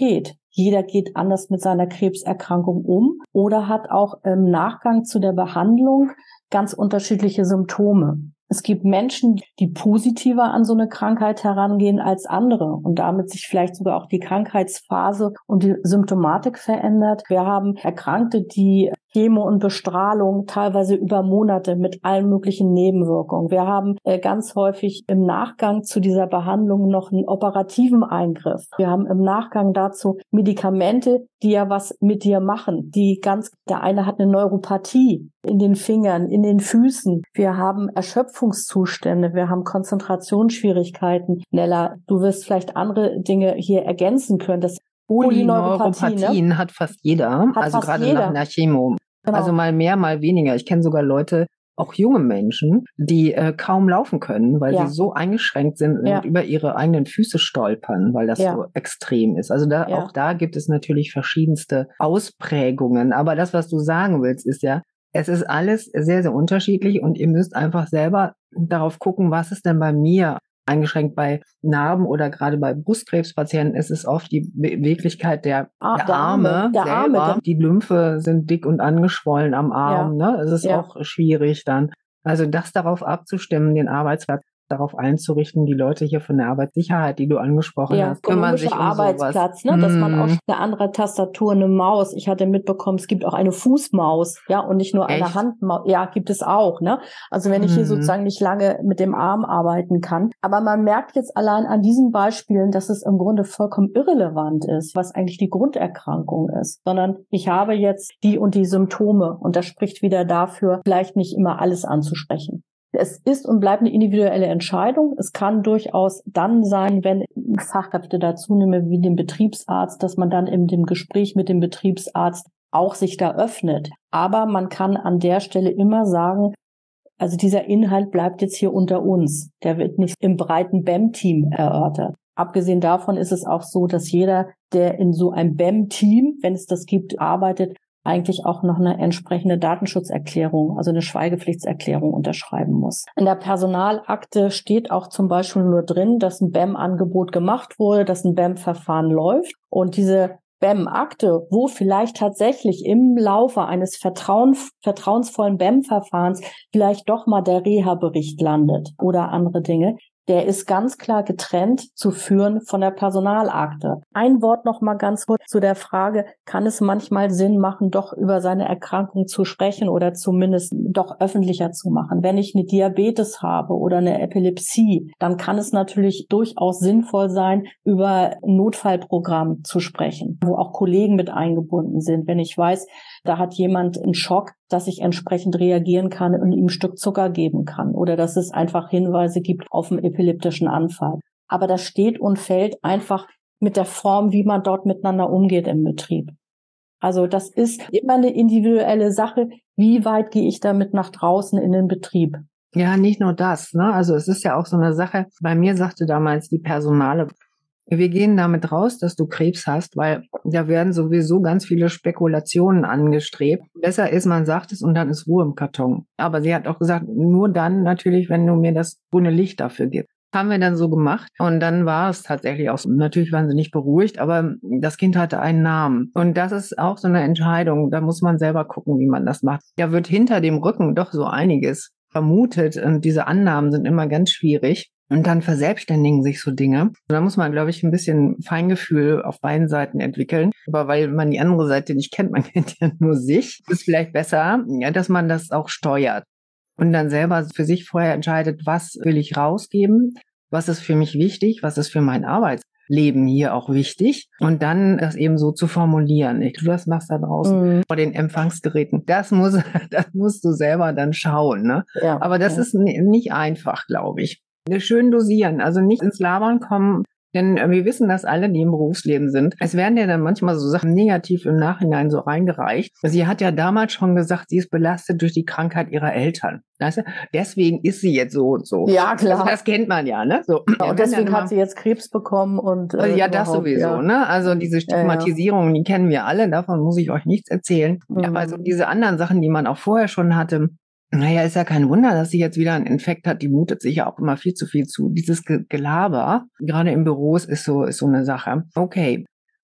Jeder geht anders mit seiner Krebserkrankung um oder hat auch im Nachgang zu der Behandlung ganz unterschiedliche Symptome. Es gibt Menschen, die positiver an so eine Krankheit herangehen als andere und damit sich vielleicht sogar auch die Krankheitsphase und die Symptomatik verändert. Wir haben Erkrankte, die Chemo und Bestrahlung teilweise über Monate mit allen möglichen Nebenwirkungen. Wir haben ganz häufig im Nachgang zu dieser Behandlung noch einen operativen Eingriff. Wir haben im Nachgang dazu Medikamente, die ja was mit dir machen. Der eine hat eine Neuropathie in den Fingern, in den Füßen. Wir haben Erschöpfungszustände, wir haben Konzentrationsschwierigkeiten. Nella, du wirst vielleicht andere Dinge hier ergänzen können. Das Polyneuropathien, ne? Hat fast jeder, gerade nach einer Chemo. Genau. Also mal mehr, mal weniger. Ich kenne sogar Leute, auch junge Menschen, die kaum laufen können, weil sie so eingeschränkt sind und über ihre eigenen Füße stolpern, weil das so extrem ist. Also auch da gibt es natürlich verschiedenste Ausprägungen. Aber das, was du sagen willst, ist ja, es ist alles sehr, sehr unterschiedlich und ihr müsst einfach selber darauf gucken, was ist denn bei mir eingeschränkt. Bei Narben oder gerade bei Brustkrebspatienten ist es oft die Beweglichkeit der Arme selber. Die Lymphe sind dick und angeschwollen am Arm. Ne? Es ist auch schwierig dann. Also das darauf abzustimmen, den Arbeitsplatz darauf einzurichten, die Leute hier von der Arbeitssicherheit, die du angesprochen hast, kümmern sich um Arbeitsplatz, sowas. Ne, dass man auch eine andere Tastatur, eine Maus. Ich hatte mitbekommen, es gibt auch eine Fußmaus, und nicht nur eine Handmaus. Ja, gibt es auch, ne? Also wenn ich hier sozusagen nicht lange mit dem Arm arbeiten kann. Aber man merkt jetzt allein an diesen Beispielen, dass es im Grunde vollkommen irrelevant ist, was eigentlich die Grunderkrankung ist, sondern ich habe jetzt die und die Symptome und das spricht wieder dafür, vielleicht nicht immer alles anzusprechen. Es ist und bleibt eine individuelle Entscheidung. Es kann durchaus dann sein, wenn ich Fachkräfte dazu nehme, wie den Betriebsarzt, dass man dann in dem Gespräch mit dem Betriebsarzt auch sich da öffnet. Aber man kann an der Stelle immer sagen, also dieser Inhalt bleibt jetzt hier unter uns. Der wird nicht im breiten BEM-Team erörtert. Abgesehen davon ist es auch so, dass jeder, der in so einem BEM-Team, wenn es das gibt, arbeitet, eigentlich auch noch eine entsprechende Datenschutzerklärung, also eine Schweigepflichtserklärung unterschreiben muss. In der Personalakte steht auch zum Beispiel nur drin, dass ein BEM-Angebot gemacht wurde, dass ein BEM-Verfahren läuft und diese BEM-Akte, wo vielleicht tatsächlich im Laufe eines vertrauensvollen BEM-Verfahrens vielleicht doch mal der Reha-Bericht landet oder andere Dinge, der ist ganz klar getrennt zu führen von der Personalakte. Ein Wort noch mal ganz kurz zu der Frage, kann es manchmal Sinn machen, doch über seine Erkrankung zu sprechen oder zumindest doch öffentlicher zu machen? Wenn ich eine Diabetes habe oder eine Epilepsie, dann kann es natürlich durchaus sinnvoll sein, über ein Notfallprogramm zu sprechen, wo auch Kollegen mit eingebunden sind. Wenn ich weiß, da hat jemand einen Schock, dass ich entsprechend reagieren kann und ihm ein Stück Zucker geben kann oder dass es einfach Hinweise gibt auf einen epileptischen Anfall. Aber das steht und fällt einfach mit der Form, wie man dort miteinander umgeht im Betrieb. Also das ist immer eine individuelle Sache. Wie weit gehe ich damit nach draußen in den Betrieb? Ja, nicht nur das, ne? Also es ist ja auch so eine Sache. Bei mir sagte damals die Personale, wir gehen damit raus, dass du Krebs hast, weil da werden sowieso ganz viele Spekulationen angestrebt. Besser ist, man sagt es und dann ist Ruhe im Karton. Aber sie hat auch gesagt, nur dann natürlich, wenn du mir das grüne Licht dafür gibst. Haben wir dann so gemacht und dann war es tatsächlich auch so. Natürlich waren sie nicht beruhigt, aber das Kind hatte einen Namen. Und das ist auch so eine Entscheidung, da muss man selber gucken, wie man das macht. Da wird hinter dem Rücken doch so einiges vermutet und diese Annahmen sind immer ganz schwierig. Und dann verselbstständigen sich so Dinge. Da muss man, glaube ich, ein bisschen Feingefühl auf beiden Seiten entwickeln. Aber weil man die andere Seite nicht kennt, man kennt ja nur sich, ist vielleicht besser, dass man das auch steuert. Und dann selber für sich vorher entscheidet, was will ich rausgeben, was ist für mich wichtig, was ist für mein Arbeitsleben hier auch wichtig. Und dann das eben so zu formulieren. Du das machst da draußen vor den Empfangsgeräten. Das musst du selber dann schauen. Ne? Ja, aber das ist nicht einfach, glaube ich. Schön dosieren, also nicht ins Labern kommen, denn wir wissen das alle, die im Berufsleben sind. Es werden ja dann manchmal so Sachen negativ im Nachhinein so reingereicht. Sie hat ja damals schon gesagt, sie ist belastet durch die Krankheit ihrer Eltern. Weißt du? Deswegen ist sie jetzt so und so. Ja, klar. Also das kennt man ja, ne? So. Ja, und deswegen hat sie jetzt Krebs bekommen und ja, das sowieso, ne? Also diese Stigmatisierung, die kennen wir alle, davon muss ich euch nichts erzählen. Aber so diese anderen Sachen, die man auch vorher schon hatte, naja, ist ja kein Wunder, dass sie jetzt wieder einen Infekt hat. Die mutet sich ja auch immer viel zu viel zu. Dieses Gelaber, gerade in Büros, ist so eine Sache. Okay.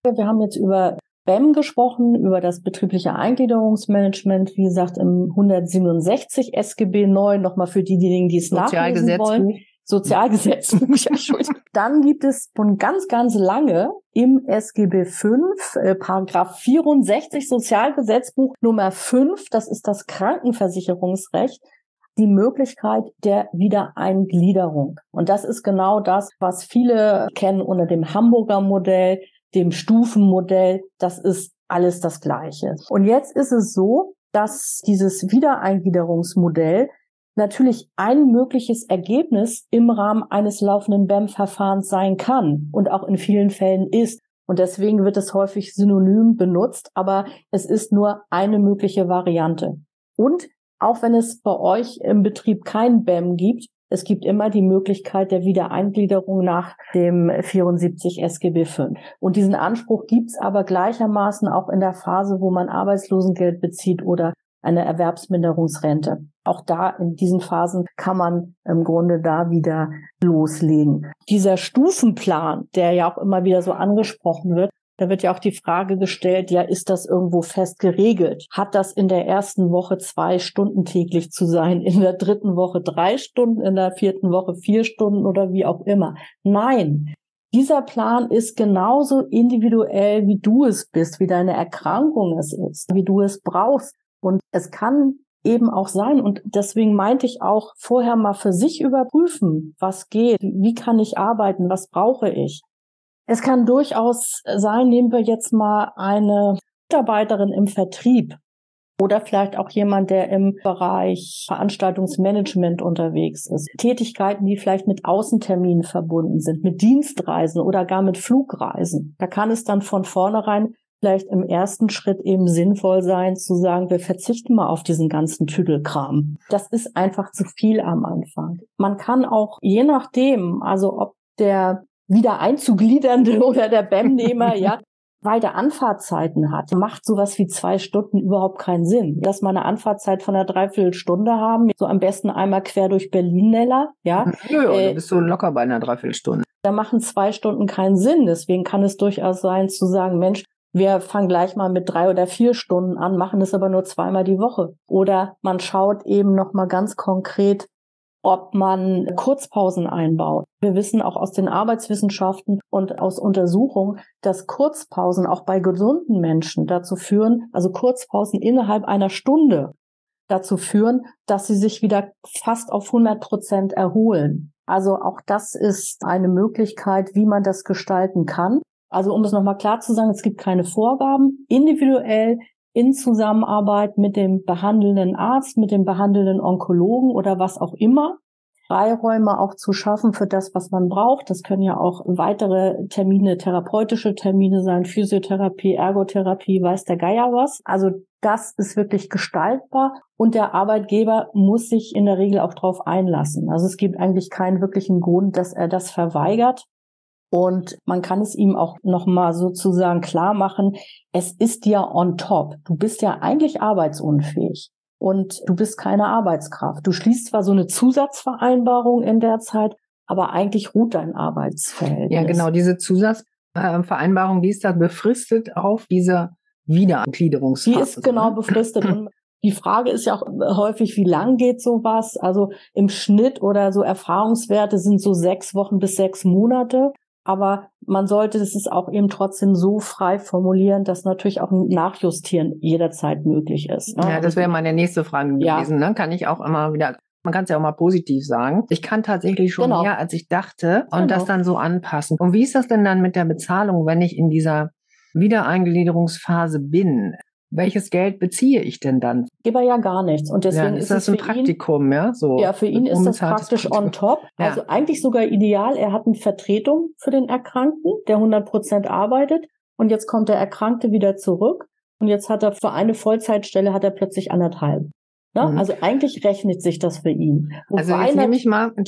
Wir haben jetzt über BEM gesprochen, über das betriebliche Eingliederungsmanagement, wie gesagt, im 167 SGB neu, nochmal für diejenigen, die es nachlesen wollen. Sozialgesetzbuch, Entschuldigung. Dann gibt es schon ganz, ganz lange im SGB V, Paragraph 64 Sozialgesetzbuch Nummer 5, das ist das Krankenversicherungsrecht, die Möglichkeit der Wiedereingliederung. Und das ist genau das, was viele kennen unter dem Hamburger Modell, dem Stufenmodell. Das ist alles das Gleiche. Und jetzt ist es so, dass dieses Wiedereingliederungsmodell natürlich ein mögliches Ergebnis im Rahmen eines laufenden BEM-Verfahrens sein kann und auch in vielen Fällen ist. Und deswegen wird es häufig synonym benutzt, aber es ist nur eine mögliche Variante. Und auch wenn es bei euch im Betrieb kein BEM gibt, es gibt immer die Möglichkeit der Wiedereingliederung nach dem 74 SGB V. Und diesen Anspruch gibt es aber gleichermaßen auch in der Phase, wo man Arbeitslosengeld bezieht oder eine Erwerbsminderungsrente. Auch da in diesen Phasen kann man im Grunde da wieder loslegen. Dieser Stufenplan, der ja auch immer wieder so angesprochen wird, da wird ja auch die Frage gestellt, ja, ist das irgendwo fest geregelt? Hat das in der ersten Woche 2 Stunden täglich zu sein, in der dritten Woche 3 Stunden, in der vierten Woche 4 Stunden oder wie auch immer? Nein. Dieser Plan ist genauso individuell, wie du es bist, wie deine Erkrankung es ist, wie du es brauchst. Und es kann eben auch sein, und deswegen meinte ich auch, vorher mal für sich überprüfen, was geht, wie kann ich arbeiten, was brauche ich. Es kann durchaus sein, nehmen wir jetzt mal eine Mitarbeiterin im Vertrieb oder vielleicht auch jemand, der im Bereich Veranstaltungsmanagement unterwegs ist. Tätigkeiten, die vielleicht mit Außenterminen verbunden sind, mit Dienstreisen oder gar mit Flugreisen. Da kann es dann von vornherein vielleicht im ersten Schritt eben sinnvoll sein, zu sagen, wir verzichten mal auf diesen ganzen Tüdelkram. Das ist einfach zu viel am Anfang. Man kann auch, je nachdem, also ob der wieder einzugliedernde oder der BEM-Nehmer, ja, weite Anfahrtzeiten hat, macht sowas wie 2 Stunden überhaupt keinen Sinn. Dass wir eine Anfahrtzeit von einer Dreiviertelstunde haben, so am besten einmal quer durch Berlin-Neller, ja. Ja, da bist du locker bei einer Dreiviertelstunde. Da machen 2 Stunden keinen Sinn. Deswegen kann es durchaus sein, zu sagen, Mensch, wir fangen gleich mal mit 3 oder 4 Stunden an, machen es aber nur 2-mal die Woche. Oder man schaut eben nochmal ganz konkret, ob man Kurzpausen einbaut. Wir wissen auch aus den Arbeitswissenschaften und aus Untersuchungen, dass Kurzpausen auch bei gesunden Menschen dazu führen, also Kurzpausen innerhalb einer Stunde dazu führen, dass sie sich wieder fast auf 100% erholen. Also auch das ist eine Möglichkeit, wie man das gestalten kann. Also um es nochmal klar zu sagen, es gibt keine Vorgaben. Individuell in Zusammenarbeit mit dem behandelnden Arzt, mit dem behandelnden Onkologen oder was auch immer, Freiräume auch zu schaffen für das, was man braucht. Das können ja auch weitere Termine, therapeutische Termine sein, Physiotherapie, Ergotherapie, weiß der Geier was. Also das ist wirklich gestaltbar und der Arbeitgeber muss sich in der Regel auch darauf einlassen. Also es gibt eigentlich keinen wirklichen Grund, dass er das verweigert. Und man kann es ihm auch nochmal sozusagen klar machen, es ist ja on top. Du bist ja eigentlich arbeitsunfähig und du bist keine Arbeitskraft. Du schließt zwar so eine Zusatzvereinbarung in der Zeit, aber eigentlich ruht dein Arbeitsverhältnis. Ja, genau, diese Zusatzvereinbarung, die ist dann befristet auf diese Wiedereingliederungsphase. Die ist genau befristet. Und die Frage ist ja auch häufig, wie lang geht sowas? Also im Schnitt oder so Erfahrungswerte sind so 6 Wochen bis 6 Monate. Aber man sollte es auch eben trotzdem so frei formulieren, dass natürlich auch ein Nachjustieren jederzeit möglich ist. Ne? Ja, das wäre meine nächste Frage gewesen. Ne? Kann ich auch immer wieder, man kann es ja auch mal positiv sagen. Ich kann tatsächlich schon mehr, als ich dachte und das dann so anpassen. Und wie ist das denn dann mit der Bezahlung, wenn ich in dieser Wiedereingliederungsphase bin? Welches Geld beziehe ich denn dann? Geber ja gar nichts. Und deswegen ist das ein Praktikum, ja? So ja, für ihn ist das praktisch on top. Ja. Also eigentlich sogar ideal. Er hat eine Vertretung für den Erkrankten, der 100% arbeitet. Und jetzt kommt der Erkrankte wieder zurück. Und jetzt hat er für eine Vollzeitstelle hat er plötzlich 1,5. Ne? Also eigentlich rechnet sich das für ihn. Wobei also jetzt nehme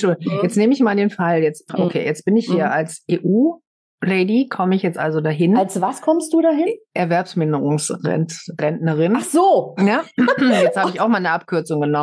ich mal den Fall. Jetzt bin ich hier als EU-Lady, komme ich jetzt also dahin. Als was kommst du dahin? Erwerbsminderungsrentnerin. Ach so. Ja, jetzt habe ich auch mal eine Abkürzung genommen.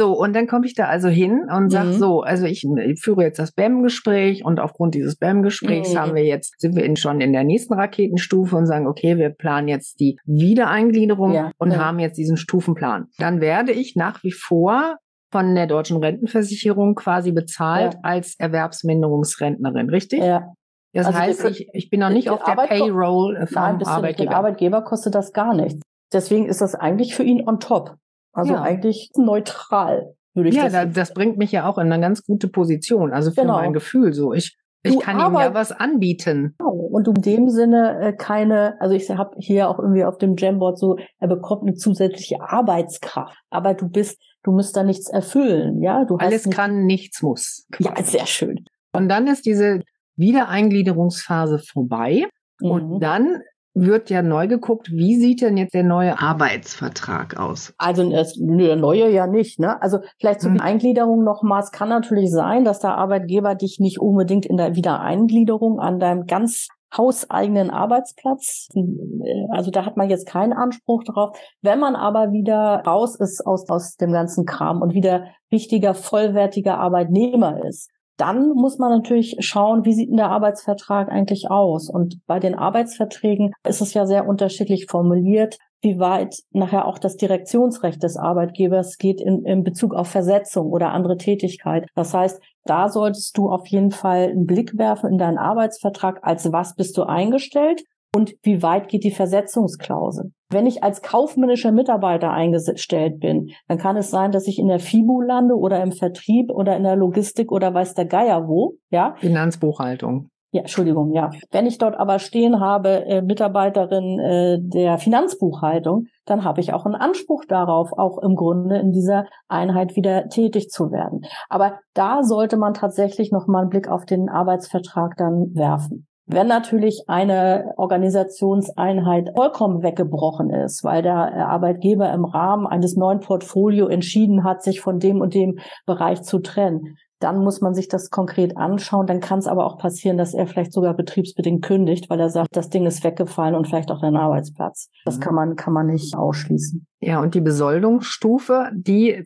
So, und dann komme ich da also hin und sage so, also ich führe jetzt das BEM-Gespräch und aufgrund dieses BEM-Gesprächs sind wir schon in der nächsten Raketenstufe und sagen, okay, wir planen jetzt die Wiedereingliederung und haben jetzt diesen Stufenplan. Dann werde ich nach wie vor von der Deutschen Rentenversicherung quasi bezahlt als Erwerbsminderungsrentnerin, richtig? Ja. Das also heißt, ich bin noch nicht auf der Payroll vom Arbeitgeber. Den Arbeitgeber kostet das gar nichts. Deswegen ist das eigentlich für ihn on top. Also eigentlich neutral, würde ich sagen. Ja, das bringt mich ja auch in eine ganz gute Position. Also für mein Gefühl so. Ich kann ihm ja was anbieten. Genau. Und in dem Sinne also ich habe hier auch irgendwie auf dem Jamboard so, er bekommt eine zusätzliche Arbeitskraft. Aber du musst da nichts erfüllen, ja? Alles kann, nichts muss. Ja, sehr schön. Und dann ist diese Wiedereingliederungsphase vorbei. Und dann wird ja neu geguckt, wie sieht denn jetzt der neue Arbeitsvertrag aus? Also der neue ja nicht, ne? Also vielleicht zur Eingliederung nochmal. Es kann natürlich sein, dass der Arbeitgeber dich nicht unbedingt in der Wiedereingliederung an deinem ganz hauseigenen Arbeitsplatz, also da hat man jetzt keinen Anspruch drauf. Wenn man aber wieder raus ist aus dem ganzen Kram und wieder richtiger, vollwertiger Arbeitnehmer ist, dann muss man natürlich schauen, wie sieht denn der Arbeitsvertrag eigentlich aus? Und bei den Arbeitsverträgen ist es ja sehr unterschiedlich formuliert, wie weit nachher auch das Direktionsrecht des Arbeitgebers geht in Bezug auf Versetzung oder andere Tätigkeit. Das heißt, da solltest du auf jeden Fall einen Blick werfen in deinen Arbeitsvertrag, als was bist du eingestellt und wie weit geht die Versetzungsklausel. Wenn ich als kaufmännischer Mitarbeiter eingestellt bin, dann kann es sein, dass ich in der FIBU lande oder im Vertrieb oder in der Logistik oder weiß der Geier wo, ja. Finanzbuchhaltung. Ja, Entschuldigung, ja. Wenn ich dort aber stehen habe, Mitarbeiterin der Finanzbuchhaltung, dann habe ich auch einen Anspruch darauf, auch im Grunde in dieser Einheit wieder tätig zu werden. Aber da sollte man tatsächlich noch mal einen Blick auf den Arbeitsvertrag dann werfen. Wenn natürlich eine Organisationseinheit vollkommen weggebrochen ist, weil der Arbeitgeber im Rahmen eines neuen Portfolio entschieden hat, sich von dem und dem Bereich zu trennen, dann muss man sich das konkret anschauen. Dann kann es aber auch passieren, dass er vielleicht sogar betriebsbedingt kündigt, weil er sagt, das Ding ist weggefallen und vielleicht auch dein Arbeitsplatz. Das kann man nicht ausschließen. Ja, und die Besoldungsstufe, die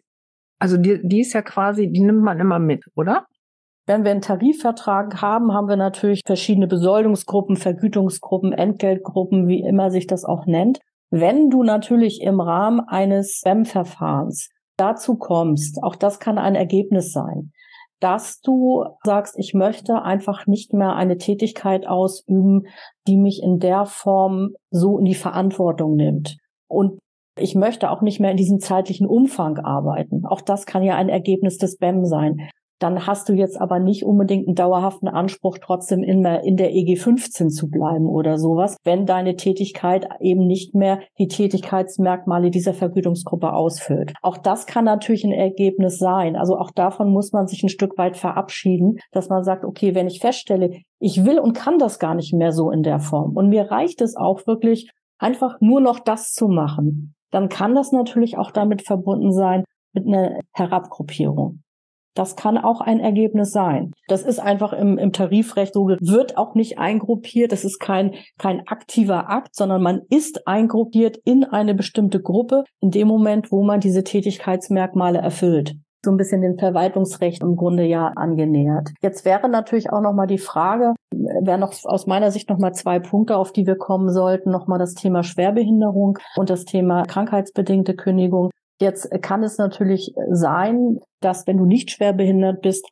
ist ja quasi, die nimmt man immer mit, oder? Wenn wir einen Tarifvertrag haben, haben wir natürlich verschiedene Besoldungsgruppen, Vergütungsgruppen, Entgeltgruppen, wie immer sich das auch nennt. Wenn du natürlich im Rahmen eines BEM-Verfahrens dazu kommst, auch das kann ein Ergebnis sein, dass du sagst, ich möchte einfach nicht mehr eine Tätigkeit ausüben, die mich in der Form so in die Verantwortung nimmt. Und ich möchte auch nicht mehr in diesem zeitlichen Umfang arbeiten. Auch das kann ja ein Ergebnis des BEM sein. Dann hast du jetzt aber nicht unbedingt einen dauerhaften Anspruch, trotzdem in der EG 15 zu bleiben oder sowas, wenn deine Tätigkeit eben nicht mehr die Tätigkeitsmerkmale dieser Vergütungsgruppe ausfüllt. Auch das kann natürlich ein Ergebnis sein. Also auch davon muss man sich ein Stück weit verabschieden, dass man sagt, okay, wenn ich feststelle, ich will und kann das gar nicht mehr so in der Form und mir reicht es auch wirklich, einfach nur noch das zu machen, dann kann das natürlich auch damit verbunden sein mit einer Herabgruppierung. Das kann auch ein Ergebnis sein. Das ist einfach im Tarifrecht so, wird auch nicht eingruppiert. Das ist kein aktiver Akt, sondern man ist eingruppiert in eine bestimmte Gruppe in dem Moment, wo man diese Tätigkeitsmerkmale erfüllt. So ein bisschen dem Verwaltungsrecht im Grunde ja angenähert. Jetzt wäre natürlich auch nochmal die Frage, wäre noch aus meiner Sicht nochmal 2 Punkte, auf die wir kommen sollten. Nochmal das Thema Schwerbehinderung und das Thema krankheitsbedingte Kündigung. Jetzt kann es natürlich sein, dass wenn du nicht schwer behindert bist,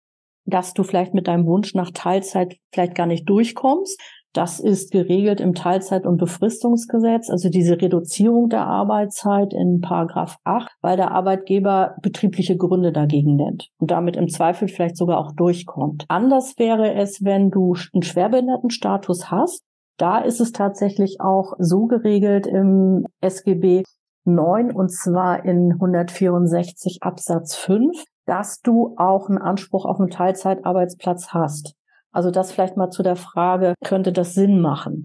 dass du vielleicht mit deinem Wunsch nach Teilzeit vielleicht gar nicht durchkommst. Das ist geregelt im Teilzeit- und Befristungsgesetz, also diese Reduzierung der Arbeitszeit in Paragraph 8, weil der Arbeitgeber betriebliche Gründe dagegen nennt und damit im Zweifel vielleicht sogar auch durchkommt. Anders wäre es, wenn du einen Schwerbehindertenstatus hast. Da ist es tatsächlich auch so geregelt im SGB 9 und zwar in 164 Absatz 5, dass du auch einen Anspruch auf einen Teilzeitarbeitsplatz hast. Also das vielleicht mal zu der Frage, könnte das Sinn machen?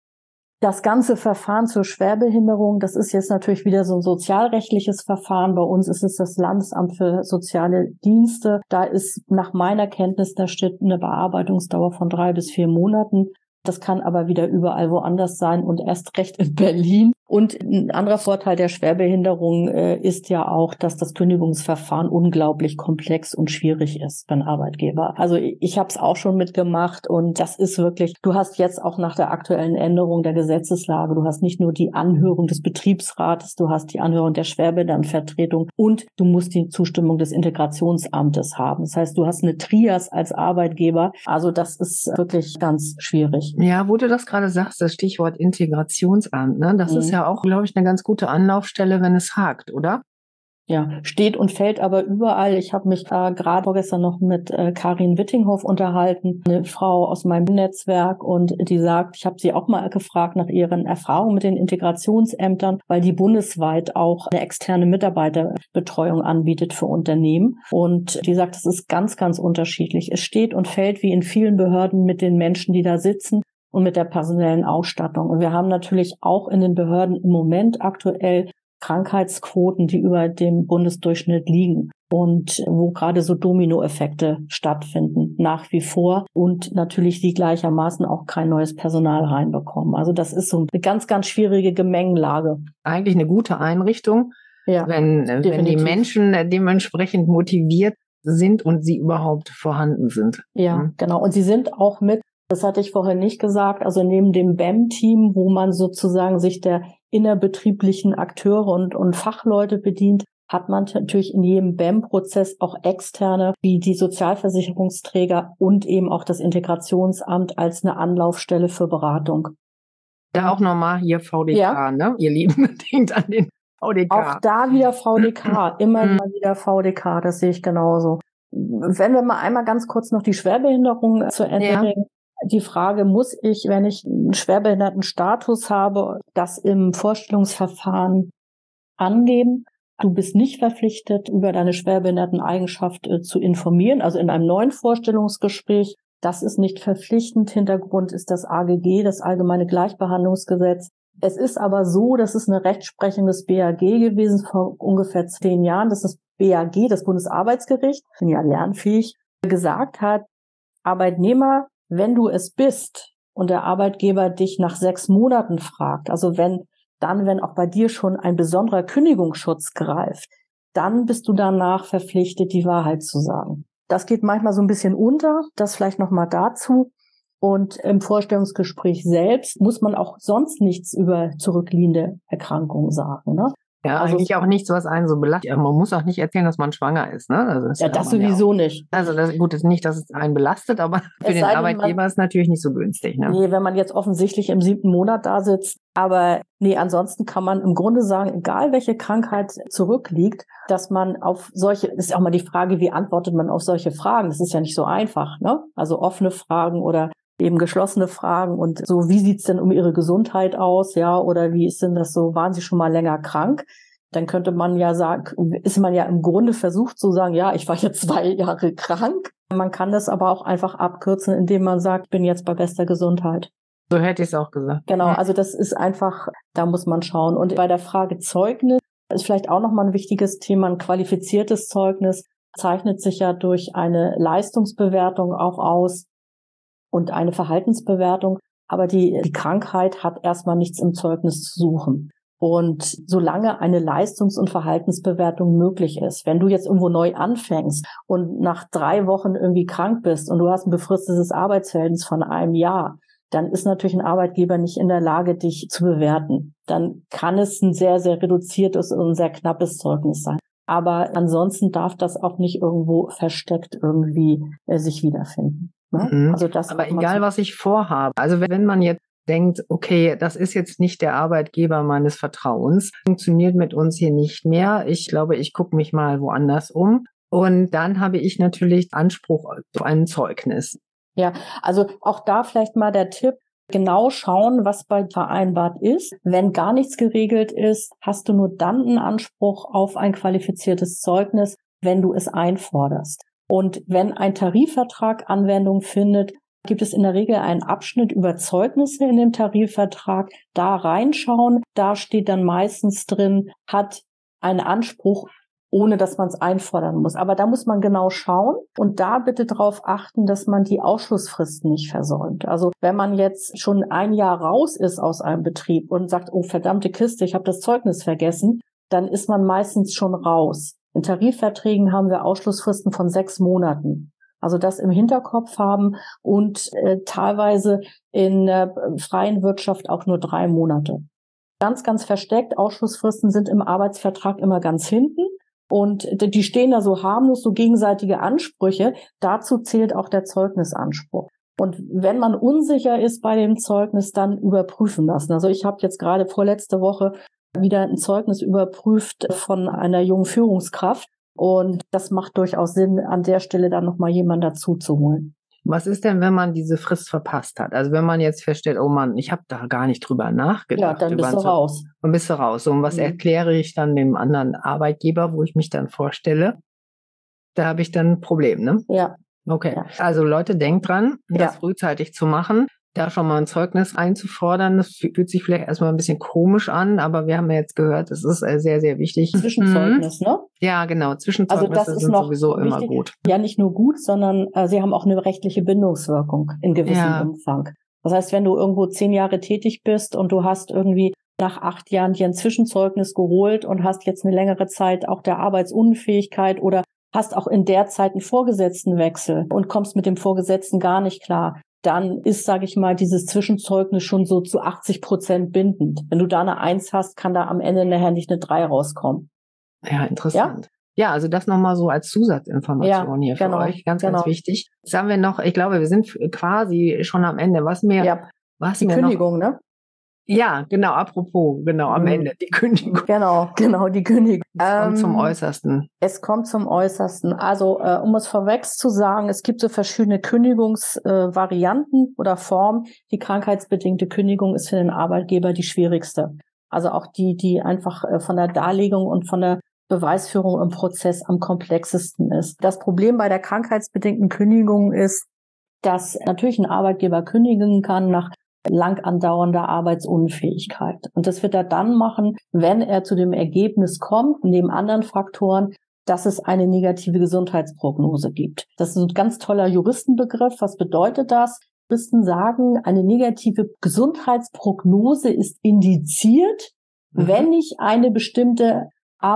Das ganze Verfahren zur Schwerbehinderung, das ist jetzt natürlich wieder so ein sozialrechtliches Verfahren. Bei uns ist es das Landesamt für soziale Dienste. Da ist nach meiner Kenntnis, da steht eine Bearbeitungsdauer von 3 bis 4 Monaten. Das kann aber wieder überall woanders sein und erst recht in Berlin. Und ein anderer Vorteil der Schwerbehinderung ist ja auch, dass das Kündigungsverfahren unglaublich komplex und schwierig ist für einen Arbeitgeber. Also ich habe es auch schon mitgemacht und das ist wirklich, du hast jetzt auch nach der aktuellen Änderung der Gesetzeslage, du hast nicht nur die Anhörung des Betriebsrates, du hast die Anhörung der Schwerbehindertenvertretung und du musst die Zustimmung des Integrationsamtes haben. Das heißt, du hast eine Trias als Arbeitgeber. Also das ist wirklich ganz schwierig. Ja, wo du das gerade sagst, das Stichwort Integrationsamt, ne? Das ist ja auch, glaube ich, eine ganz gute Anlaufstelle, wenn es hakt, oder? Ja, steht und fällt aber überall. Ich habe mich gerade vorgestern noch mit Karin Wittinghoff unterhalten, eine Frau aus meinem Netzwerk, und die sagt, ich habe sie auch mal gefragt nach ihren Erfahrungen mit den Integrationsämtern, weil die bundesweit auch eine externe Mitarbeiterbetreuung anbietet für Unternehmen. Und die sagt, es ist ganz, ganz unterschiedlich. Es steht und fällt wie in vielen Behörden mit den Menschen, die da sitzen und mit der personellen Ausstattung. Und wir haben natürlich auch in den Behörden im Moment aktuell Krankheitsquoten, die über dem Bundesdurchschnitt liegen und wo gerade so Dominoeffekte stattfinden nach wie vor und natürlich die gleichermaßen auch kein neues Personal reinbekommen. Also das ist so eine ganz, ganz schwierige Gemengelage. Eigentlich eine gute Einrichtung, wenn die Menschen dementsprechend motiviert sind und sie überhaupt vorhanden sind. Ja, genau. Und sie sind auch mit, das hatte ich vorher nicht gesagt, also neben dem BEM-Team, wo man sozusagen sich der innerbetrieblichen Akteure und Fachleute bedient, hat man natürlich in jedem BEM-Prozess auch externe, wie die Sozialversicherungsträger und eben auch das Integrationsamt als eine Anlaufstelle für Beratung. Da auch nochmal hier VDK, ne? Ihr Lieben, denkt an den VDK. Auch da wieder VDK, immer wieder VDK, das sehe ich genauso. Wenn wir mal einmal ganz kurz noch die Schwerbehinderung zu Ende bringen. Die Frage, muss ich, wenn ich einen Schwerbehindertenstatus habe, das im Vorstellungsverfahren angeben? Du bist nicht verpflichtet, über deine Schwerbehinderteneigenschaft zu informieren, also in einem neuen Vorstellungsgespräch. Das ist nicht verpflichtend. Hintergrund ist das AGG, das Allgemeine Gleichbehandlungsgesetz. Es ist aber so, das ist ein rechtsprechendes BAG gewesen vor ungefähr 10 Jahren, dass das BAG, das Bundesarbeitsgericht, bin ja lernfähig, gesagt hat, Arbeitnehmer, wenn du es bist und der Arbeitgeber dich nach 6 Monaten fragt, also wenn auch bei dir schon ein besonderer Kündigungsschutz greift, dann bist du danach verpflichtet, die Wahrheit zu sagen. Das geht manchmal so ein bisschen unter, das vielleicht nochmal dazu. Und im Vorstellungsgespräch selbst muss man auch sonst nichts über zurückliegende Erkrankungen sagen, ne? Ja, also eigentlich auch nichts, was einen so belastet. Man muss auch nicht erzählen, dass man schwanger ist, ne? Also das sowieso nicht. Also gut, ist nicht, dass es einen belastet, aber für den Arbeitgeber ist es natürlich nicht so günstig, ne? Nee, wenn man jetzt offensichtlich im 7. Monat da sitzt. Aber nee, ansonsten kann man im Grunde sagen, egal welche Krankheit zurückliegt, dass man auf solche, ist auch mal die Frage, wie antwortet man auf solche Fragen? Das ist ja nicht so einfach, ne? Also offene Fragen oder eben geschlossene Fragen und so, wie sieht's denn um Ihre Gesundheit aus, ja, oder wie ist denn das so, waren Sie schon mal länger krank? Dann könnte man ja sagen, ist man ja im Grunde versucht zu sagen, ja, ich war jetzt 2 Jahre krank. Man kann das aber auch einfach abkürzen, indem man sagt, ich bin jetzt bei bester Gesundheit. So hätte ich es auch gesagt. Genau, also das ist einfach, da muss man schauen. Und bei der Frage Zeugnis ist vielleicht auch nochmal ein wichtiges Thema, ein qualifiziertes Zeugnis zeichnet sich ja durch eine Leistungsbewertung auch aus und eine Verhaltensbewertung, aber die Krankheit hat erstmal nichts im Zeugnis zu suchen. Und solange eine Leistungs- und Verhaltensbewertung möglich ist, wenn du jetzt irgendwo neu anfängst und nach 3 Wochen irgendwie krank bist und du hast ein befristetes Arbeitsverhältnis von 1 Jahr, dann ist natürlich ein Arbeitgeber nicht in der Lage, dich zu bewerten. Dann kann es ein sehr, sehr reduziertes und ein sehr knappes Zeugnis sein. Aber ansonsten darf das auch nicht irgendwo versteckt irgendwie sich wiederfinden. Ne? Also das, aber egal, was ich vorhabe. Also wenn man jetzt denkt, okay, das ist jetzt nicht der Arbeitgeber meines Vertrauens, funktioniert mit uns hier nicht mehr. Ich glaube, ich gucke mich mal woanders um. Und dann habe ich natürlich Anspruch auf ein Zeugnis. Ja, also auch da vielleicht mal der Tipp, genau schauen, was bei vereinbart ist. Wenn gar nichts geregelt ist, hast du nur dann einen Anspruch auf ein qualifiziertes Zeugnis, wenn du es einforderst. Und wenn ein Tarifvertrag Anwendung findet, gibt es in der Regel einen Abschnitt über Zeugnisse in dem Tarifvertrag. Da reinschauen, da steht dann meistens drin, hat einen Anspruch ohne dass man es einfordern muss. Aber da muss man genau schauen und da bitte darauf achten, dass man die Ausschlussfristen nicht versäumt. Also wenn man jetzt schon ein Jahr raus ist aus einem Betrieb und sagt, oh verdammte Kiste, ich habe das Zeugnis vergessen, dann ist man meistens schon raus. In Tarifverträgen haben wir Ausschlussfristen von 6 Monaten. Also das im Hinterkopf haben und teilweise in der freien Wirtschaft auch nur 3 Monate. Ganz, ganz versteckt. Ausschlussfristen sind im Arbeitsvertrag immer ganz hinten. Und die stehen da so harmlos, so gegenseitige Ansprüche. Dazu zählt auch der Zeugnisanspruch. Und wenn man unsicher ist bei dem Zeugnis, dann überprüfen lassen. Also ich habe jetzt gerade vorletzte Woche wieder ein Zeugnis überprüft von einer jungen Führungskraft. Und das macht durchaus Sinn, an der Stelle dann nochmal jemanden dazu zu holen. Was ist denn, wenn man diese Frist verpasst hat? Also wenn man jetzt feststellt, oh Mann, ich habe da gar nicht drüber nachgedacht. Ja, dann bist du raus. Dann bist du raus. So, und was erkläre ich dann dem anderen Arbeitgeber, wo ich mich dann vorstelle? Da habe ich dann ein Problem, ne? Ja. Okay. Ja. Also Leute, denkt dran, das frühzeitig zu machen. Da schon mal ein Zeugnis einzufordern, das fühlt sich vielleicht erstmal ein bisschen komisch an, aber wir haben ja jetzt gehört, es ist sehr, sehr wichtig. Zwischenzeugnis, ne? Ja, genau. Zwischenzeugnisse also das sind sowieso wichtig. Immer gut. Ja, nicht nur gut, sondern sie haben auch eine rechtliche Bindungswirkung in gewissem Umfang. Das heißt, wenn du irgendwo 10 Jahre tätig bist und du hast irgendwie nach 8 Jahren dir ein Zwischenzeugnis geholt und hast jetzt eine längere Zeit auch der Arbeitsunfähigkeit oder hast auch in der Zeit einen Vorgesetztenwechsel und kommst mit dem Vorgesetzten gar nicht klar, dann ist, sage ich mal, dieses Zwischenzeugnis schon so zu 80% bindend. Wenn du da eine 1 hast, kann da am Ende nachher nicht eine 3 rauskommen. Ja, interessant. Ja, also das nochmal so als Zusatzinformation hier für euch. Ganz wichtig. Jetzt haben wir noch, ich glaube, wir sind quasi schon am Ende. Die Kündigung, ne? Ja, genau, apropos, am Ende, die Kündigung. Genau, die Kündigung. Es kommt zum Äußersten. Es kommt zum Äußersten. Also, um es vorweg zu sagen, es gibt so verschiedene Kündigungsvarianten oder Formen. Die krankheitsbedingte Kündigung ist für den Arbeitgeber die schwierigste. Also auch die einfach von der Darlegung und von der Beweisführung im Prozess am komplexesten ist. Das Problem bei der krankheitsbedingten Kündigung ist, dass natürlich ein Arbeitgeber kündigen kann nach lang andauernder Arbeitsunfähigkeit. Und das wird er dann machen, wenn er zu dem Ergebnis kommt, neben anderen Faktoren, dass es eine negative Gesundheitsprognose gibt. Das ist ein ganz toller Juristenbegriff. Was bedeutet das? Juristen sagen, eine negative Gesundheitsprognose ist indiziert, wenn ich eine bestimmte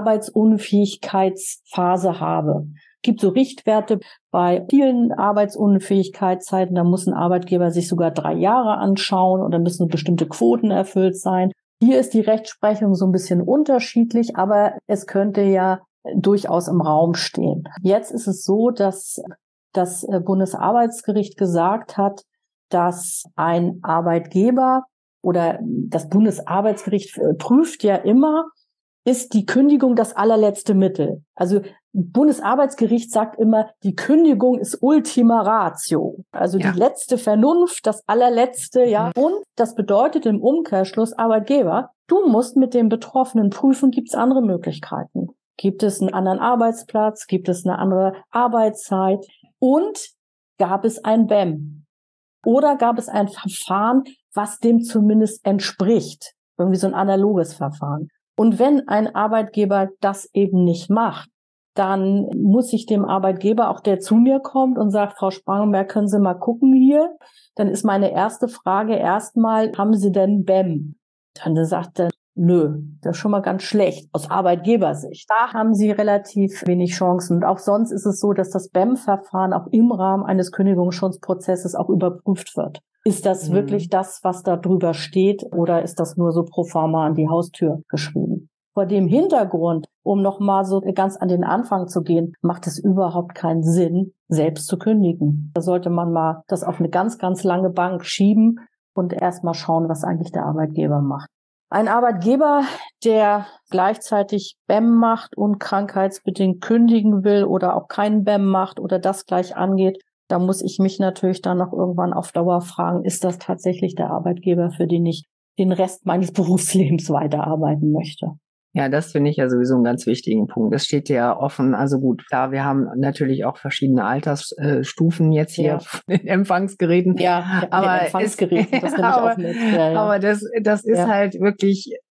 Arbeitsunfähigkeitsphase habe. Es gibt so Richtwerte bei vielen Arbeitsunfähigkeitszeiten, da muss ein Arbeitgeber sich sogar 3 Jahre anschauen oder müssen bestimmte Quoten erfüllt sein. Hier ist die Rechtsprechung so ein bisschen unterschiedlich, aber es könnte ja durchaus im Raum stehen. Jetzt ist es so, dass das Bundesarbeitsgericht gesagt hat, dass ein Arbeitgeber oder das Bundesarbeitsgericht prüft ja immer, ist die Kündigung das allerletzte Mittel. Also Bundesarbeitsgericht sagt immer, die Kündigung ist Ultima Ratio. Also die letzte Vernunft, das allerletzte, Und das bedeutet im Umkehrschluss, Arbeitgeber, du musst mit dem Betroffenen prüfen, gibt es andere Möglichkeiten? Gibt es einen anderen Arbeitsplatz? Gibt es eine andere Arbeitszeit? Und gab es ein BEM? Oder gab es ein Verfahren, was dem zumindest entspricht? Irgendwie so ein analoges Verfahren. Und wenn ein Arbeitgeber das eben nicht macht, dann muss ich dem Arbeitgeber, auch der zu mir kommt und sagt, Frau Spangenberg, können Sie mal gucken hier? Dann ist meine erste Frage erstmal, haben Sie denn BEM? Dann sagt er, nö, das ist schon mal ganz schlecht aus Arbeitgebersicht. Da haben Sie relativ wenig Chancen. Und auch sonst ist es so, dass das BEM-Verfahren auch im Rahmen eines Kündigungsschutzprozesses auch überprüft wird. Ist das wirklich das, was da drüber steht, oder ist das nur so pro forma an die Haustür geschrieben? Vor dem Hintergrund, um nochmal so ganz an den Anfang zu gehen, macht es überhaupt keinen Sinn, selbst zu kündigen. Da sollte man mal das auf eine ganz, ganz lange Bank schieben und erst mal schauen, was eigentlich der Arbeitgeber macht. Ein Arbeitgeber, der gleichzeitig BEM macht und krankheitsbedingt kündigen will oder auch keinen BEM macht oder das gleich angeht, da muss ich mich natürlich dann noch irgendwann auf Dauer fragen, ist das tatsächlich der Arbeitgeber, für den ich den Rest meines Berufslebens weiterarbeiten möchte? Ja, das finde ich ja sowieso einen ganz wichtigen Punkt. Das steht ja offen. Also gut, klar, wir haben natürlich auch verschiedene Altersstufen jetzt hier in Empfangsgeräten. Ja, aber Empfangsgeräten, das nehme ich auch mit. Aber das ist halt wirklich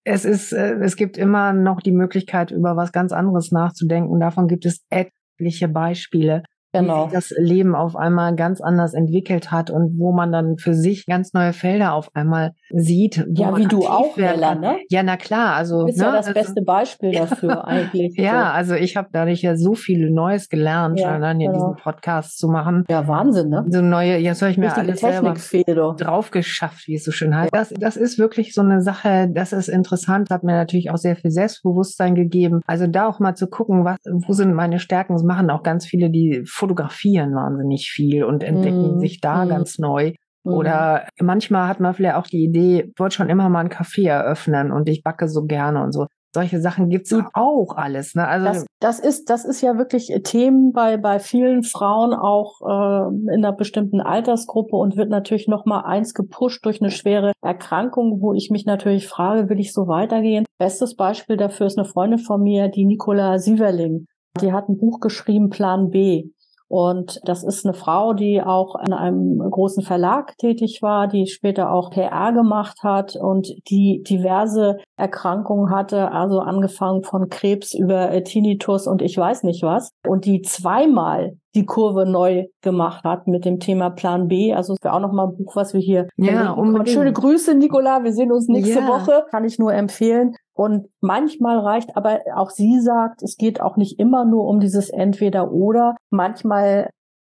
Es gibt immer noch die Möglichkeit, über was ganz anderes nachzudenken. Davon gibt es etliche Beispiele. Wie sich das Leben auf einmal ganz anders entwickelt hat und wo man dann für sich ganz neue Felder auf einmal sieht. Ja, wie du auch, Mella, ne? Ja, na klar. Also, du bist ja das beste Beispiel dafür eigentlich. Ja, also ich habe dadurch ja so viel Neues gelernt, dann hier diesen Podcast zu machen. Ja, Wahnsinn, ne? So neue, jetzt habe ich mir alles selber drauf geschafft, wie es so schön heißt. Das ist wirklich so eine Sache, das ist interessant, hat mir natürlich auch sehr viel Selbstbewusstsein gegeben. Also da auch mal zu gucken, wo sind meine Stärken. Das machen auch ganz viele, die fotografieren wahnsinnig viel und entdecken sich da ganz neu. Oder manchmal hat man vielleicht auch die Idee, ich wollte schon immer mal ein Café eröffnen und ich backe so gerne und so. Solche Sachen gibt's auch alles. Ne? Also das ist ja wirklich Themen bei vielen Frauen auch in einer bestimmten Altersgruppe und wird natürlich noch mal eins gepusht durch eine schwere Erkrankung, wo ich mich natürlich frage, will ich so weitergehen? Bestes Beispiel dafür ist eine Freundin von mir, die Nicola Sieverling. Die hat ein Buch geschrieben, Plan B. Und das ist eine Frau, die auch in einem großen Verlag tätig war, die später auch PR gemacht hat und die diverse Erkrankungen hatte, also angefangen von Krebs über Tinnitus und ich weiß nicht was. Und die zweimal die Kurve neu gemacht hat mit dem Thema Plan B. Also es wäre auch noch mal ein Buch, was wir hier unbedingt. Schöne Grüße, Nicola. Wir sehen uns nächste Woche. Kann ich nur empfehlen. Und manchmal reicht, aber auch sie sagt, es geht auch nicht immer nur um dieses Entweder-Oder. Manchmal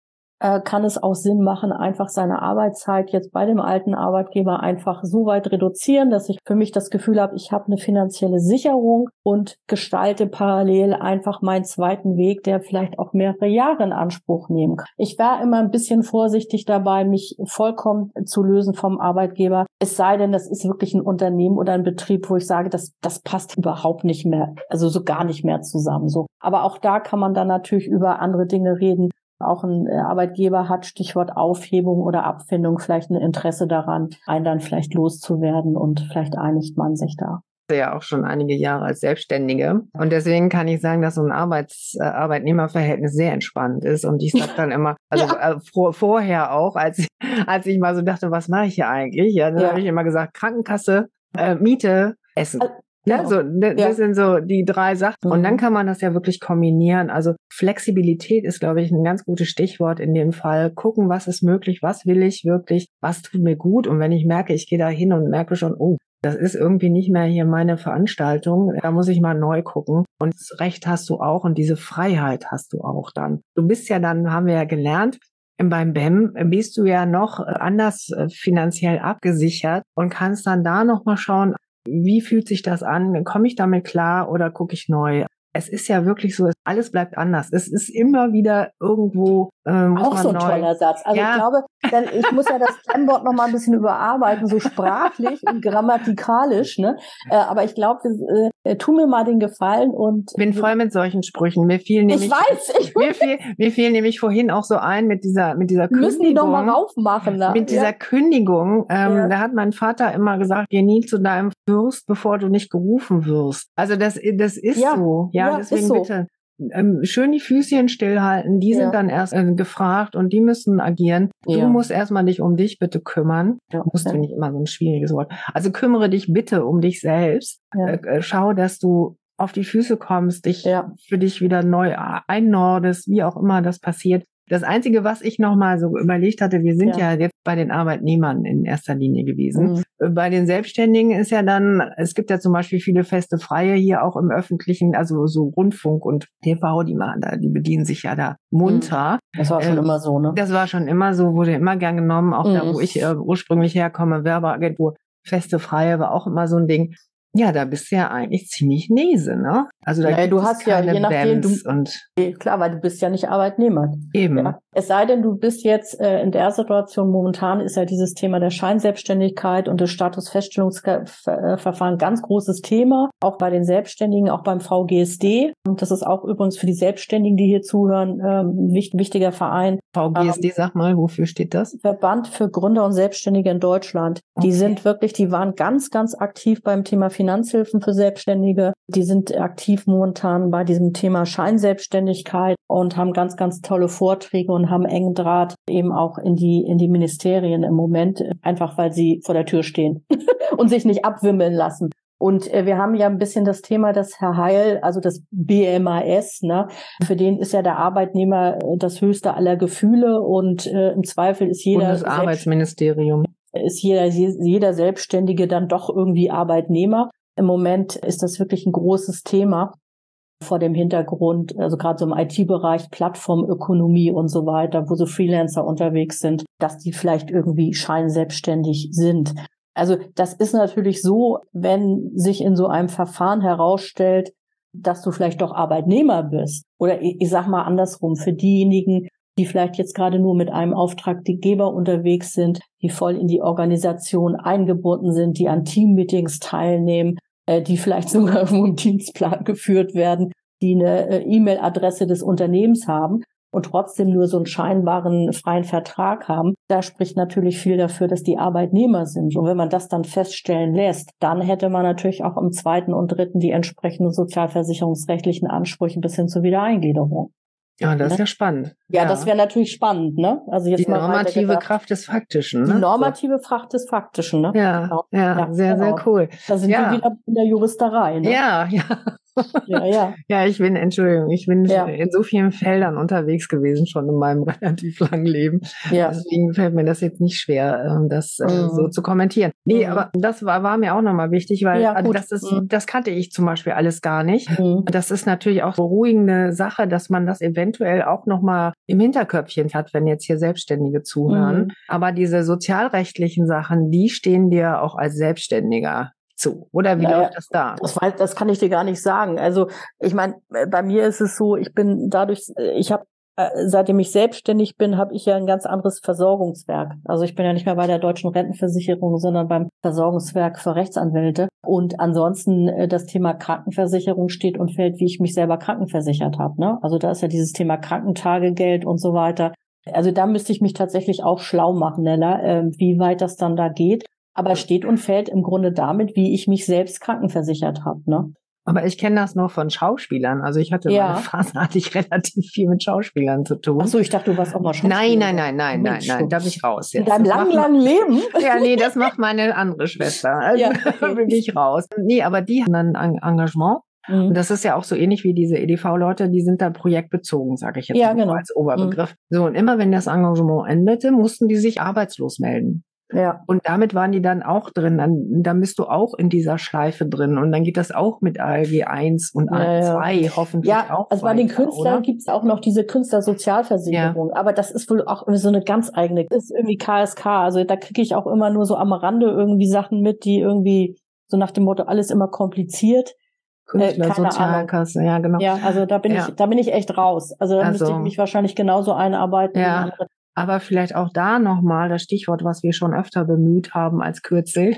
kann es auch Sinn machen, einfach seine Arbeitszeit jetzt bei dem alten Arbeitgeber einfach so weit reduzieren, dass ich für mich das Gefühl habe, ich habe eine finanzielle Sicherung und gestalte parallel einfach meinen zweiten Weg, der vielleicht auch mehrere Jahre in Anspruch nehmen kann. Ich war immer ein bisschen vorsichtig dabei, mich vollkommen zu lösen vom Arbeitgeber. Es sei denn, das ist wirklich ein Unternehmen oder ein Betrieb, wo ich sage, das passt überhaupt nicht mehr, also so gar nicht mehr zusammen. So. Aber auch da kann man dann natürlich über andere Dinge reden. Auch ein Arbeitgeber hat, Stichwort Aufhebung oder Abfindung, vielleicht ein Interesse daran, einen dann vielleicht loszuwerden und vielleicht einigt man sich da. Ja, auch schon einige Jahre als Selbstständige. Und deswegen kann ich sagen, dass so ein Arbeitnehmerverhältnis sehr entspannt ist. Und ich sage dann immer, also vorher auch, als ich mal so dachte, was mache ich hier eigentlich? Ja, dann habe ich immer gesagt, Krankenkasse, Miete, Essen. Ja, so, das sind so die 3 Sachen. Und dann kann man das ja wirklich kombinieren. Also Flexibilität ist, glaube ich, ein ganz gutes Stichwort in dem Fall. Gucken, was ist möglich, was will ich wirklich, was tut mir gut. Und wenn ich merke, ich gehe da hin und merke schon, oh, das ist irgendwie nicht mehr hier meine Veranstaltung, da muss ich mal neu gucken. Und das Recht hast du auch und diese Freiheit hast du auch dann. Du bist ja dann, haben wir ja gelernt, beim BEM bist du ja noch anders finanziell abgesichert und kannst dann da noch mal schauen, wie fühlt sich das an? Komme ich damit klar oder gucke ich neu? Es ist ja wirklich so, alles bleibt anders. Es ist immer wieder irgendwo auch so ein toller Satz. Also ich glaube, denn ich muss ja das Kennwort noch mal ein bisschen überarbeiten, so sprachlich und grammatikalisch. Ne? Aber ich glaube, tu mir mal den Gefallen und bin voll mit solchen Sprüchen. Mir fiel nämlich, mir fiel nämlich vorhin auch so ein mit dieser Kündigung. Müssen die doch mal raufmachen. Ne? Mit dieser Kündigung. Da hat mein Vater immer gesagt, geh nie zu deinem Fürst, bevor du nicht gerufen wirst. Also das ist so. Ja, deswegen so. Bitte. Schön die Füßchen stillhalten, die sind dann erst gefragt und die müssen agieren. Du musst erstmal dich um dich bitte kümmern. Musst du nicht immer so ein schwieriges Wort. Also kümmere dich bitte um dich selbst. Schau, dass du auf die Füße kommst, dich für dich wieder neu einnordest, wie auch immer das passiert. Das Einzige, was ich noch mal so überlegt hatte, wir sind ja jetzt bei den Arbeitnehmern in erster Linie gewesen. Bei den Selbstständigen ist ja dann, es gibt ja zum Beispiel viele feste Freie hier auch im Öffentlichen, also so Rundfunk und TV, die machen da, die bedienen sich ja da munter. Das war schon immer so, ne? Das war schon immer so, wurde immer gern genommen, auch da, wo ich ursprünglich herkomme, Werbeagentur, feste Freie war auch immer so ein Ding. Ja, da bist du ja eigentlich ziemlich Nese, ne? Also da du hast ja, je nachdem, klar, weil du bist ja nicht Arbeitnehmer. Eben. Ja. Es sei denn, du bist jetzt in der Situation, momentan ist ja dieses Thema der Scheinselbstständigkeit und des Statusfeststellungsverfahren ganz großes Thema, auch bei den Selbstständigen, auch beim VGSD. Und das ist auch übrigens für die Selbstständigen, die hier zuhören, ein wichtiger Verein. VGSD, sag mal, wofür steht das? Verband für Gründer und Selbstständige in Deutschland. Okay. Die waren ganz, ganz aktiv beim Thema Finanzhilfen für Selbstständige. Die sind aktiv momentan bei diesem Thema Scheinselbstständigkeit und haben ganz, ganz tolle Vorträge und haben engen Draht eben auch in die Ministerien im Moment, einfach weil sie vor der Tür stehen und sich nicht abwimmeln lassen. Und wir haben ja ein bisschen das Thema, das Herr Heil, also das BMAS, ne? Für den ist ja der Arbeitnehmer das höchste aller Gefühle und im Zweifel ist jeder Bundesarbeitsministerium. Ist jeder Selbstständige dann doch irgendwie Arbeitnehmer. Im Moment ist das wirklich ein großes Thema vor dem Hintergrund, also gerade so im IT-Bereich, Plattformökonomie und so weiter, wo so Freelancer unterwegs sind, dass die vielleicht irgendwie scheinselbstständig sind. Also das ist natürlich so, wenn sich in so einem Verfahren herausstellt, dass du vielleicht doch Arbeitnehmer bist. Oder ich sag mal andersrum, für diejenigen, die vielleicht jetzt gerade nur mit einem Auftraggeber unterwegs sind, die voll in die Organisation eingebunden sind, die an Teammeetings teilnehmen, die vielleicht sogar irgendwo im Dienstplan geführt werden, die eine E-Mail-Adresse des Unternehmens haben und trotzdem nur so einen scheinbaren freien Vertrag haben. Da spricht natürlich viel dafür, dass die Arbeitnehmer sind. Und wenn man das dann feststellen lässt, dann hätte man natürlich auch im zweiten und dritten die entsprechenden sozialversicherungsrechtlichen Ansprüche bis hin zur Wiedereingliederung. Ja, das ist ja spannend. Ja, das wäre natürlich spannend, ne? Also jetzt die normative Kraft des Faktischen, ne? Die normative Kraft des Faktischen, ne? Ja, genau. Ja, sehr, genau. Sehr cool. Da sind wir wieder in der Juristerei, ne? Ja. Ja, ich bin in so vielen Feldern unterwegs gewesen, schon in meinem relativ langen Leben. Ja. Deswegen fällt mir das jetzt nicht schwer, das so zu kommentieren. Nee, aber das war mir auch nochmal wichtig, weil das kannte ich zum Beispiel alles gar nicht. Das ist natürlich auch beruhigende Sache, dass man das eventuell auch nochmal im Hinterköpfchen hat, wenn jetzt hier Selbstständige zuhören. Aber diese sozialrechtlichen Sachen, die stehen dir auch als Selbstständiger zu. Oder wie läuft das da? Das kann ich dir gar nicht sagen. Also ich meine, bei mir ist es so, seitdem ich selbstständig bin, habe ich ja ein ganz anderes Versorgungswerk. Also ich bin ja nicht mehr bei der Deutschen Rentenversicherung, sondern beim Versorgungswerk für Rechtsanwälte. Und ansonsten das Thema Krankenversicherung steht und fällt, wie ich mich selber krankenversichert habe. Ne? Also da ist ja dieses Thema Krankentagegeld und so weiter. Also da müsste ich mich tatsächlich auch schlau machen, Nella, wie weit das dann da geht. Aber steht und fällt im Grunde damit, wie ich mich selbst krankenversichert habe, ne? Aber ich kenne das nur von Schauspielern. Also ich hatte meine Phase, hatte ich relativ viel mit Schauspielern zu tun. Ach so, ich dachte, du warst auch mal Schauspieler. Nein, da bin ich raus jetzt. In deinem langen Leben? Ja, nee, das macht meine andere Schwester. Also da bin ich raus. Nee, aber die haben dann ein Engagement. Und das ist ja auch so ähnlich wie diese EDV-Leute, die sind da projektbezogen, sage ich jetzt mal als Oberbegriff. So, und immer wenn das Engagement endete, mussten die sich arbeitslos melden. Ja. Und damit waren die dann auch drin. Dann bist du auch in dieser Schleife drin. Und dann geht das auch mit ALG 1 und ALG 2 hoffentlich auch. Ja, also bei den Künstlern gibt es auch noch diese Künstlersozialversicherung. Ja. Aber das ist wohl auch so eine ganz eigene. Das ist irgendwie KSK. Also da kriege ich auch immer nur so am Rande irgendwie Sachen mit, die irgendwie so nach dem Motto, alles immer kompliziert. Künstlersozialkasse, ja, genau. Ja, also da bin ich echt raus. Also da müsste ich mich wahrscheinlich genauso einarbeiten wie andere. Aber vielleicht auch da nochmal das Stichwort, was wir schon öfter bemüht haben als Kürzel,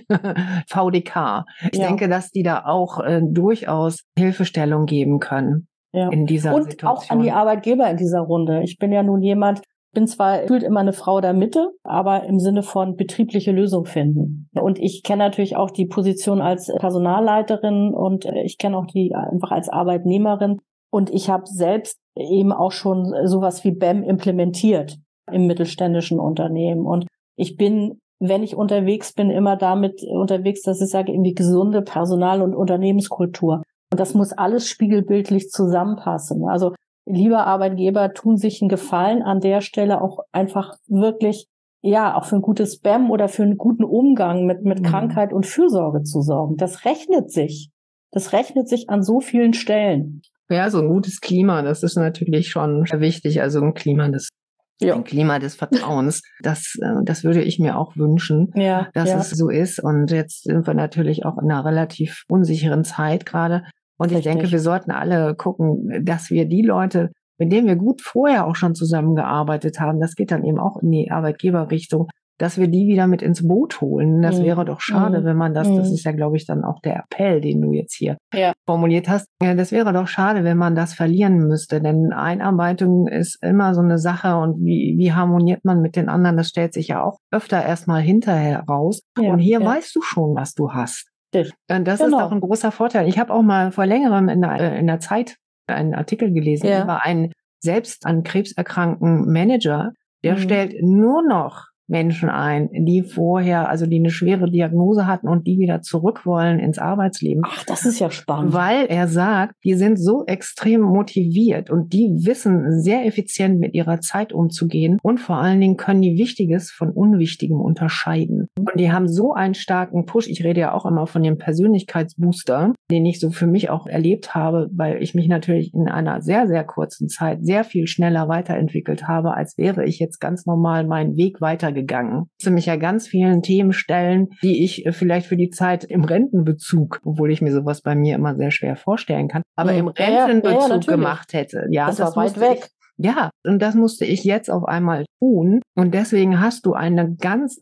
VDK. Ich denke, dass die da auch durchaus Hilfestellung geben können in dieser Situation. Und auch an die Arbeitgeber in dieser Runde. Ich bin ja nun bin zwar gefühlt immer eine Frau der Mitte, aber im Sinne von betriebliche Lösung finden. Und ich kenne natürlich auch die Position als Personalleiterin und ich kenne auch die einfach als Arbeitnehmerin. Und ich habe selbst eben auch schon sowas wie BEM implementiert im mittelständischen Unternehmen. Und ich bin, wenn ich unterwegs bin, immer damit unterwegs, dass ich sage, irgendwie gesunde Personal- und Unternehmenskultur. Und das muss alles spiegelbildlich zusammenpassen. Also lieber Arbeitgeber, tun sich einen Gefallen an der Stelle auch einfach wirklich, auch für ein gutes BEM oder für einen guten Umgang mit Krankheit und Fürsorge zu sorgen. Das rechnet sich. Das rechnet sich an so vielen Stellen. Ja, so ein gutes Klima, das ist natürlich schon wichtig. Also ein Klima des Vertrauens. Das würde ich mir auch wünschen, dass es so ist. Und jetzt sind wir natürlich auch in einer relativ unsicheren Zeit gerade. Und ich denke, wir sollten alle gucken, dass wir die Leute, mit denen wir gut vorher auch schon zusammengearbeitet haben, das geht dann eben auch in die Arbeitgeberrichtung, dass wir die wieder mit ins Boot holen. Das wäre doch schade, wenn man das ist ja, glaube ich, dann auch der Appell, den du jetzt hier formuliert hast. Ja, das wäre doch schade, wenn man das verlieren müsste, denn Einarbeitung ist immer so eine Sache und wie harmoniert man mit den anderen, das stellt sich ja auch öfter erstmal hinterher raus. Und hier weißt du schon, was du hast. Das ist auch ein großer Vorteil. Ich habe auch mal vor längerem in der Zeit einen Artikel gelesen über einen selbst an Krebs erkrankten Manager, der stellt nur noch Menschen ein, die vorher, also die eine schwere Diagnose hatten und die wieder zurück wollen ins Arbeitsleben. Ach, das ist ja spannend. Weil er sagt, die sind so extrem motiviert und die wissen sehr effizient mit ihrer Zeit umzugehen und vor allen Dingen können die Wichtiges von Unwichtigem unterscheiden. Und die haben so einen starken Push. Ich rede ja auch immer von dem Persönlichkeitsbooster, den ich so für mich auch erlebt habe, weil ich mich natürlich in einer sehr, sehr kurzen Zeit sehr viel schneller weiterentwickelt habe, als wäre ich jetzt ganz normal meinen Weg weitergegangen. Ich muss mich ja ganz vielen Themen stellen, die ich vielleicht für die Zeit im Rentenbezug, obwohl ich mir sowas bei mir immer sehr schwer vorstellen kann, aber im Rentenbezug gemacht hätte. Ja, das war weit weg. Ja, und das musste ich jetzt auf einmal tun. Und deswegen hast du einen ganz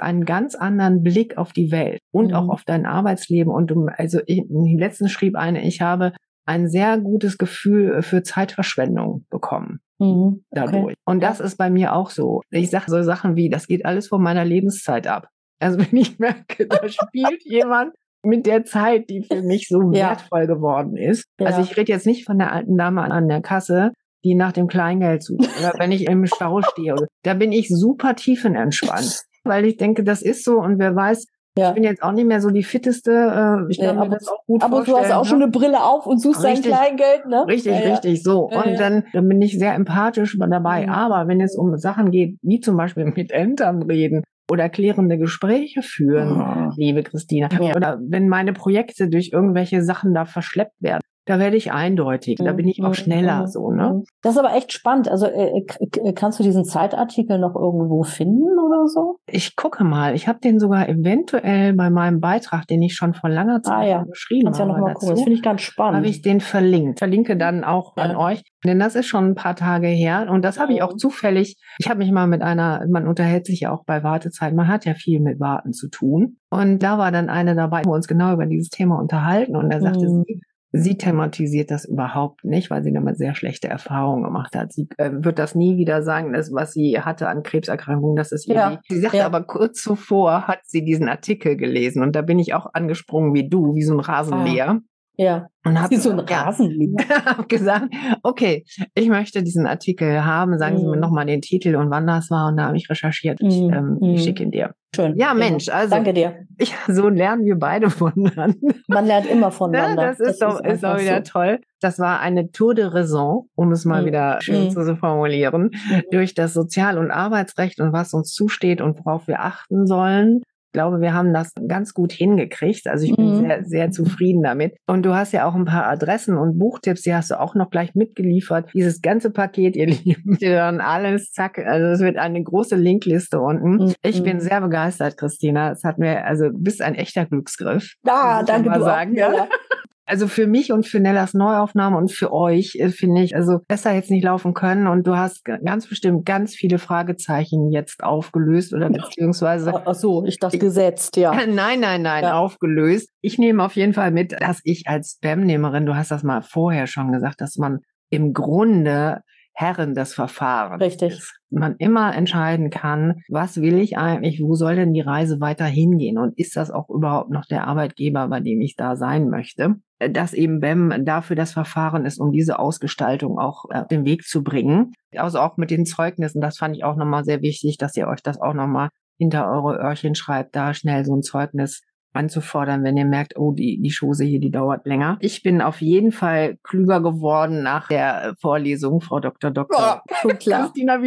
anderen Blick auf die Welt und auch auf dein Arbeitsleben. Und letztens schrieb eine, ich habe ein sehr gutes Gefühl für Zeitverschwendung bekommen. Dadurch. Okay. Und das ist bei mir auch so. Ich sage so Sachen wie, das geht alles von meiner Lebenszeit ab. Also wenn ich merke, da spielt jemand mit der Zeit, die für mich so wertvoll geworden ist. Ja. Also ich rede jetzt nicht von der alten Dame an der Kasse, die nach dem Kleingeld sucht oder wenn ich im Stau stehe. Da bin ich super tiefenentspannt, weil ich denke, das ist so und wer weiß, ich bin jetzt auch nicht mehr so die fitteste. Ich kann mir das auch gut vorstellen. Aber du hast auch schon eine Brille auf und suchst dein Kleingeld, ne? Richtig, so. Und dann bin ich sehr empathisch dabei. Aber wenn es um Sachen geht, wie zum Beispiel mit Eltern reden oder klärende Gespräche führen, liebe Christina, oder wenn meine Projekte durch irgendwelche Sachen da verschleppt werden, da werde ich eindeutig, da bin ich auch schneller so, ne? Das ist aber echt spannend. Also kannst du diesen Zeitartikel noch irgendwo finden oder so? Ich gucke mal. Ich habe den sogar eventuell bei meinem Beitrag, den ich schon vor langer Zeit geschrieben habe. Kannst ja noch mal gucken. Das finde ich ganz spannend. Habe ich den verlinkt. Verlinke dann auch an euch, denn das ist schon ein paar Tage her und das habe ich auch zufällig. Ich habe mich mal man unterhält sich ja auch bei Wartezeit, man hat ja viel mit Warten zu tun und da war dann eine dabei, wo wir uns genau über dieses Thema unterhalten und da sagte sie thematisiert das überhaupt nicht, weil sie damit sehr schlechte Erfahrungen gemacht hat. Sie wird das nie wieder sagen, was sie hatte an Krebserkrankungen, das ist ihr Weg. Sie sagte aber kurz zuvor hat sie diesen Artikel gelesen und da bin ich auch angesprungen wie du, wie so ein Rasenmäher. Ja. Und habe so ein Rasenmäher. Hab gesagt, okay, ich möchte diesen Artikel haben, sagen Sie mir nochmal den Titel und wann das war und da habe ich recherchiert. Ich schicke ihn dir. Schön. Ja, Mensch, also. Danke dir. So lernen wir beide voneinander. Man lernt immer voneinander. Ja, das ist auch wieder toll. Das war eine Tour de Raison, um es mal wieder schön zu formulieren, durch das Sozial- und Arbeitsrecht und was uns zusteht und worauf wir achten sollen. Ich glaube, wir haben das ganz gut hingekriegt. Also ich bin sehr, sehr zufrieden damit. Und du hast ja auch ein paar Adressen und Buchtipps, die hast du auch noch gleich mitgeliefert. Dieses ganze Paket, ihr Lieben, dann alles, zack. Also es wird eine große Linkliste unten. Ich bin sehr begeistert, Christina. Es hat mir, also du bist ein echter Glücksgriff. Ja, danke, du sagen, ja. Also für mich und für Nellas Neuaufnahme und für euch finde ich, also besser jetzt nicht laufen können und du hast ganz bestimmt ganz viele Fragezeichen jetzt aufgelöst oder beziehungsweise... Ach so, ich dachte gesetzt, ja. Nein, aufgelöst. Ich nehme auf jeden Fall mit, dass ich als BEM-Nehmerin, du hast das mal vorher schon gesagt, dass man im Grunde Herrin des Verfahrens ist. Man immer entscheiden kann, was will ich eigentlich, wo soll denn die Reise weiter hingehen und ist das auch überhaupt noch der Arbeitgeber, bei dem ich da sein möchte? Dass eben BEM dafür das Verfahren ist, um diese Ausgestaltung auch auf den Weg zu bringen. Also auch mit den Zeugnissen, das fand ich auch nochmal sehr wichtig, dass ihr euch das auch nochmal hinter eure Öhrchen schreibt, da schnell so ein Zeugnis anzufordern, wenn ihr merkt, oh, die Chose hier, die dauert länger. Ich bin auf jeden Fall klüger geworden nach der Vorlesung, Frau Dr. Ja, schon klar. Christina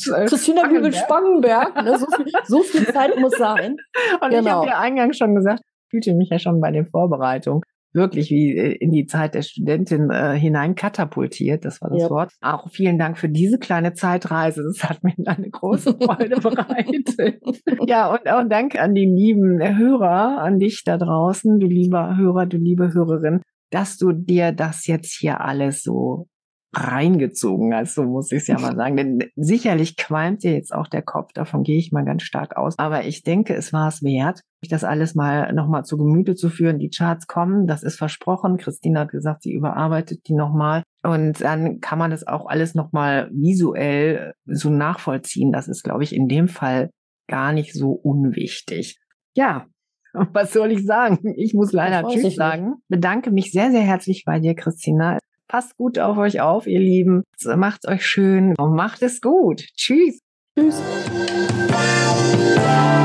Wiebelitz-Spangenberg. Ne? So viel Zeit muss sein. Und ich habe ja eingangs schon gesagt, ich fühlte mich ja schon bei den Vorbereitungen wirklich wie in die Zeit der Studentin hinein katapultiert, das war das Wort. Auch vielen Dank für diese kleine Zeitreise, das hat mir eine große Freude bereitet. Ja, und auch Dank an die lieben Hörer, an dich da draußen, du lieber Hörer, du liebe Hörerin, dass du dir das jetzt hier alles so reingezogen hast, so muss ich es ja mal sagen. Denn sicherlich qualmt dir jetzt auch der Kopf, davon gehe ich mal ganz stark aus. Aber ich denke, es war es wert, das alles mal nochmal zu Gemüte zu führen. Die Charts kommen, das ist versprochen. Christina hat gesagt, sie überarbeitet die nochmal. Und dann kann man das auch alles nochmal visuell so nachvollziehen. Das ist, glaube ich, in dem Fall gar nicht so unwichtig. Ja, was soll ich sagen? Ich muss leider Tschüss sagen. Bedanke mich sehr, sehr herzlich bei dir, Christina. Passt gut auf euch auf, ihr Lieben. Macht's euch schön und macht es gut. Tschüss. Tschüss.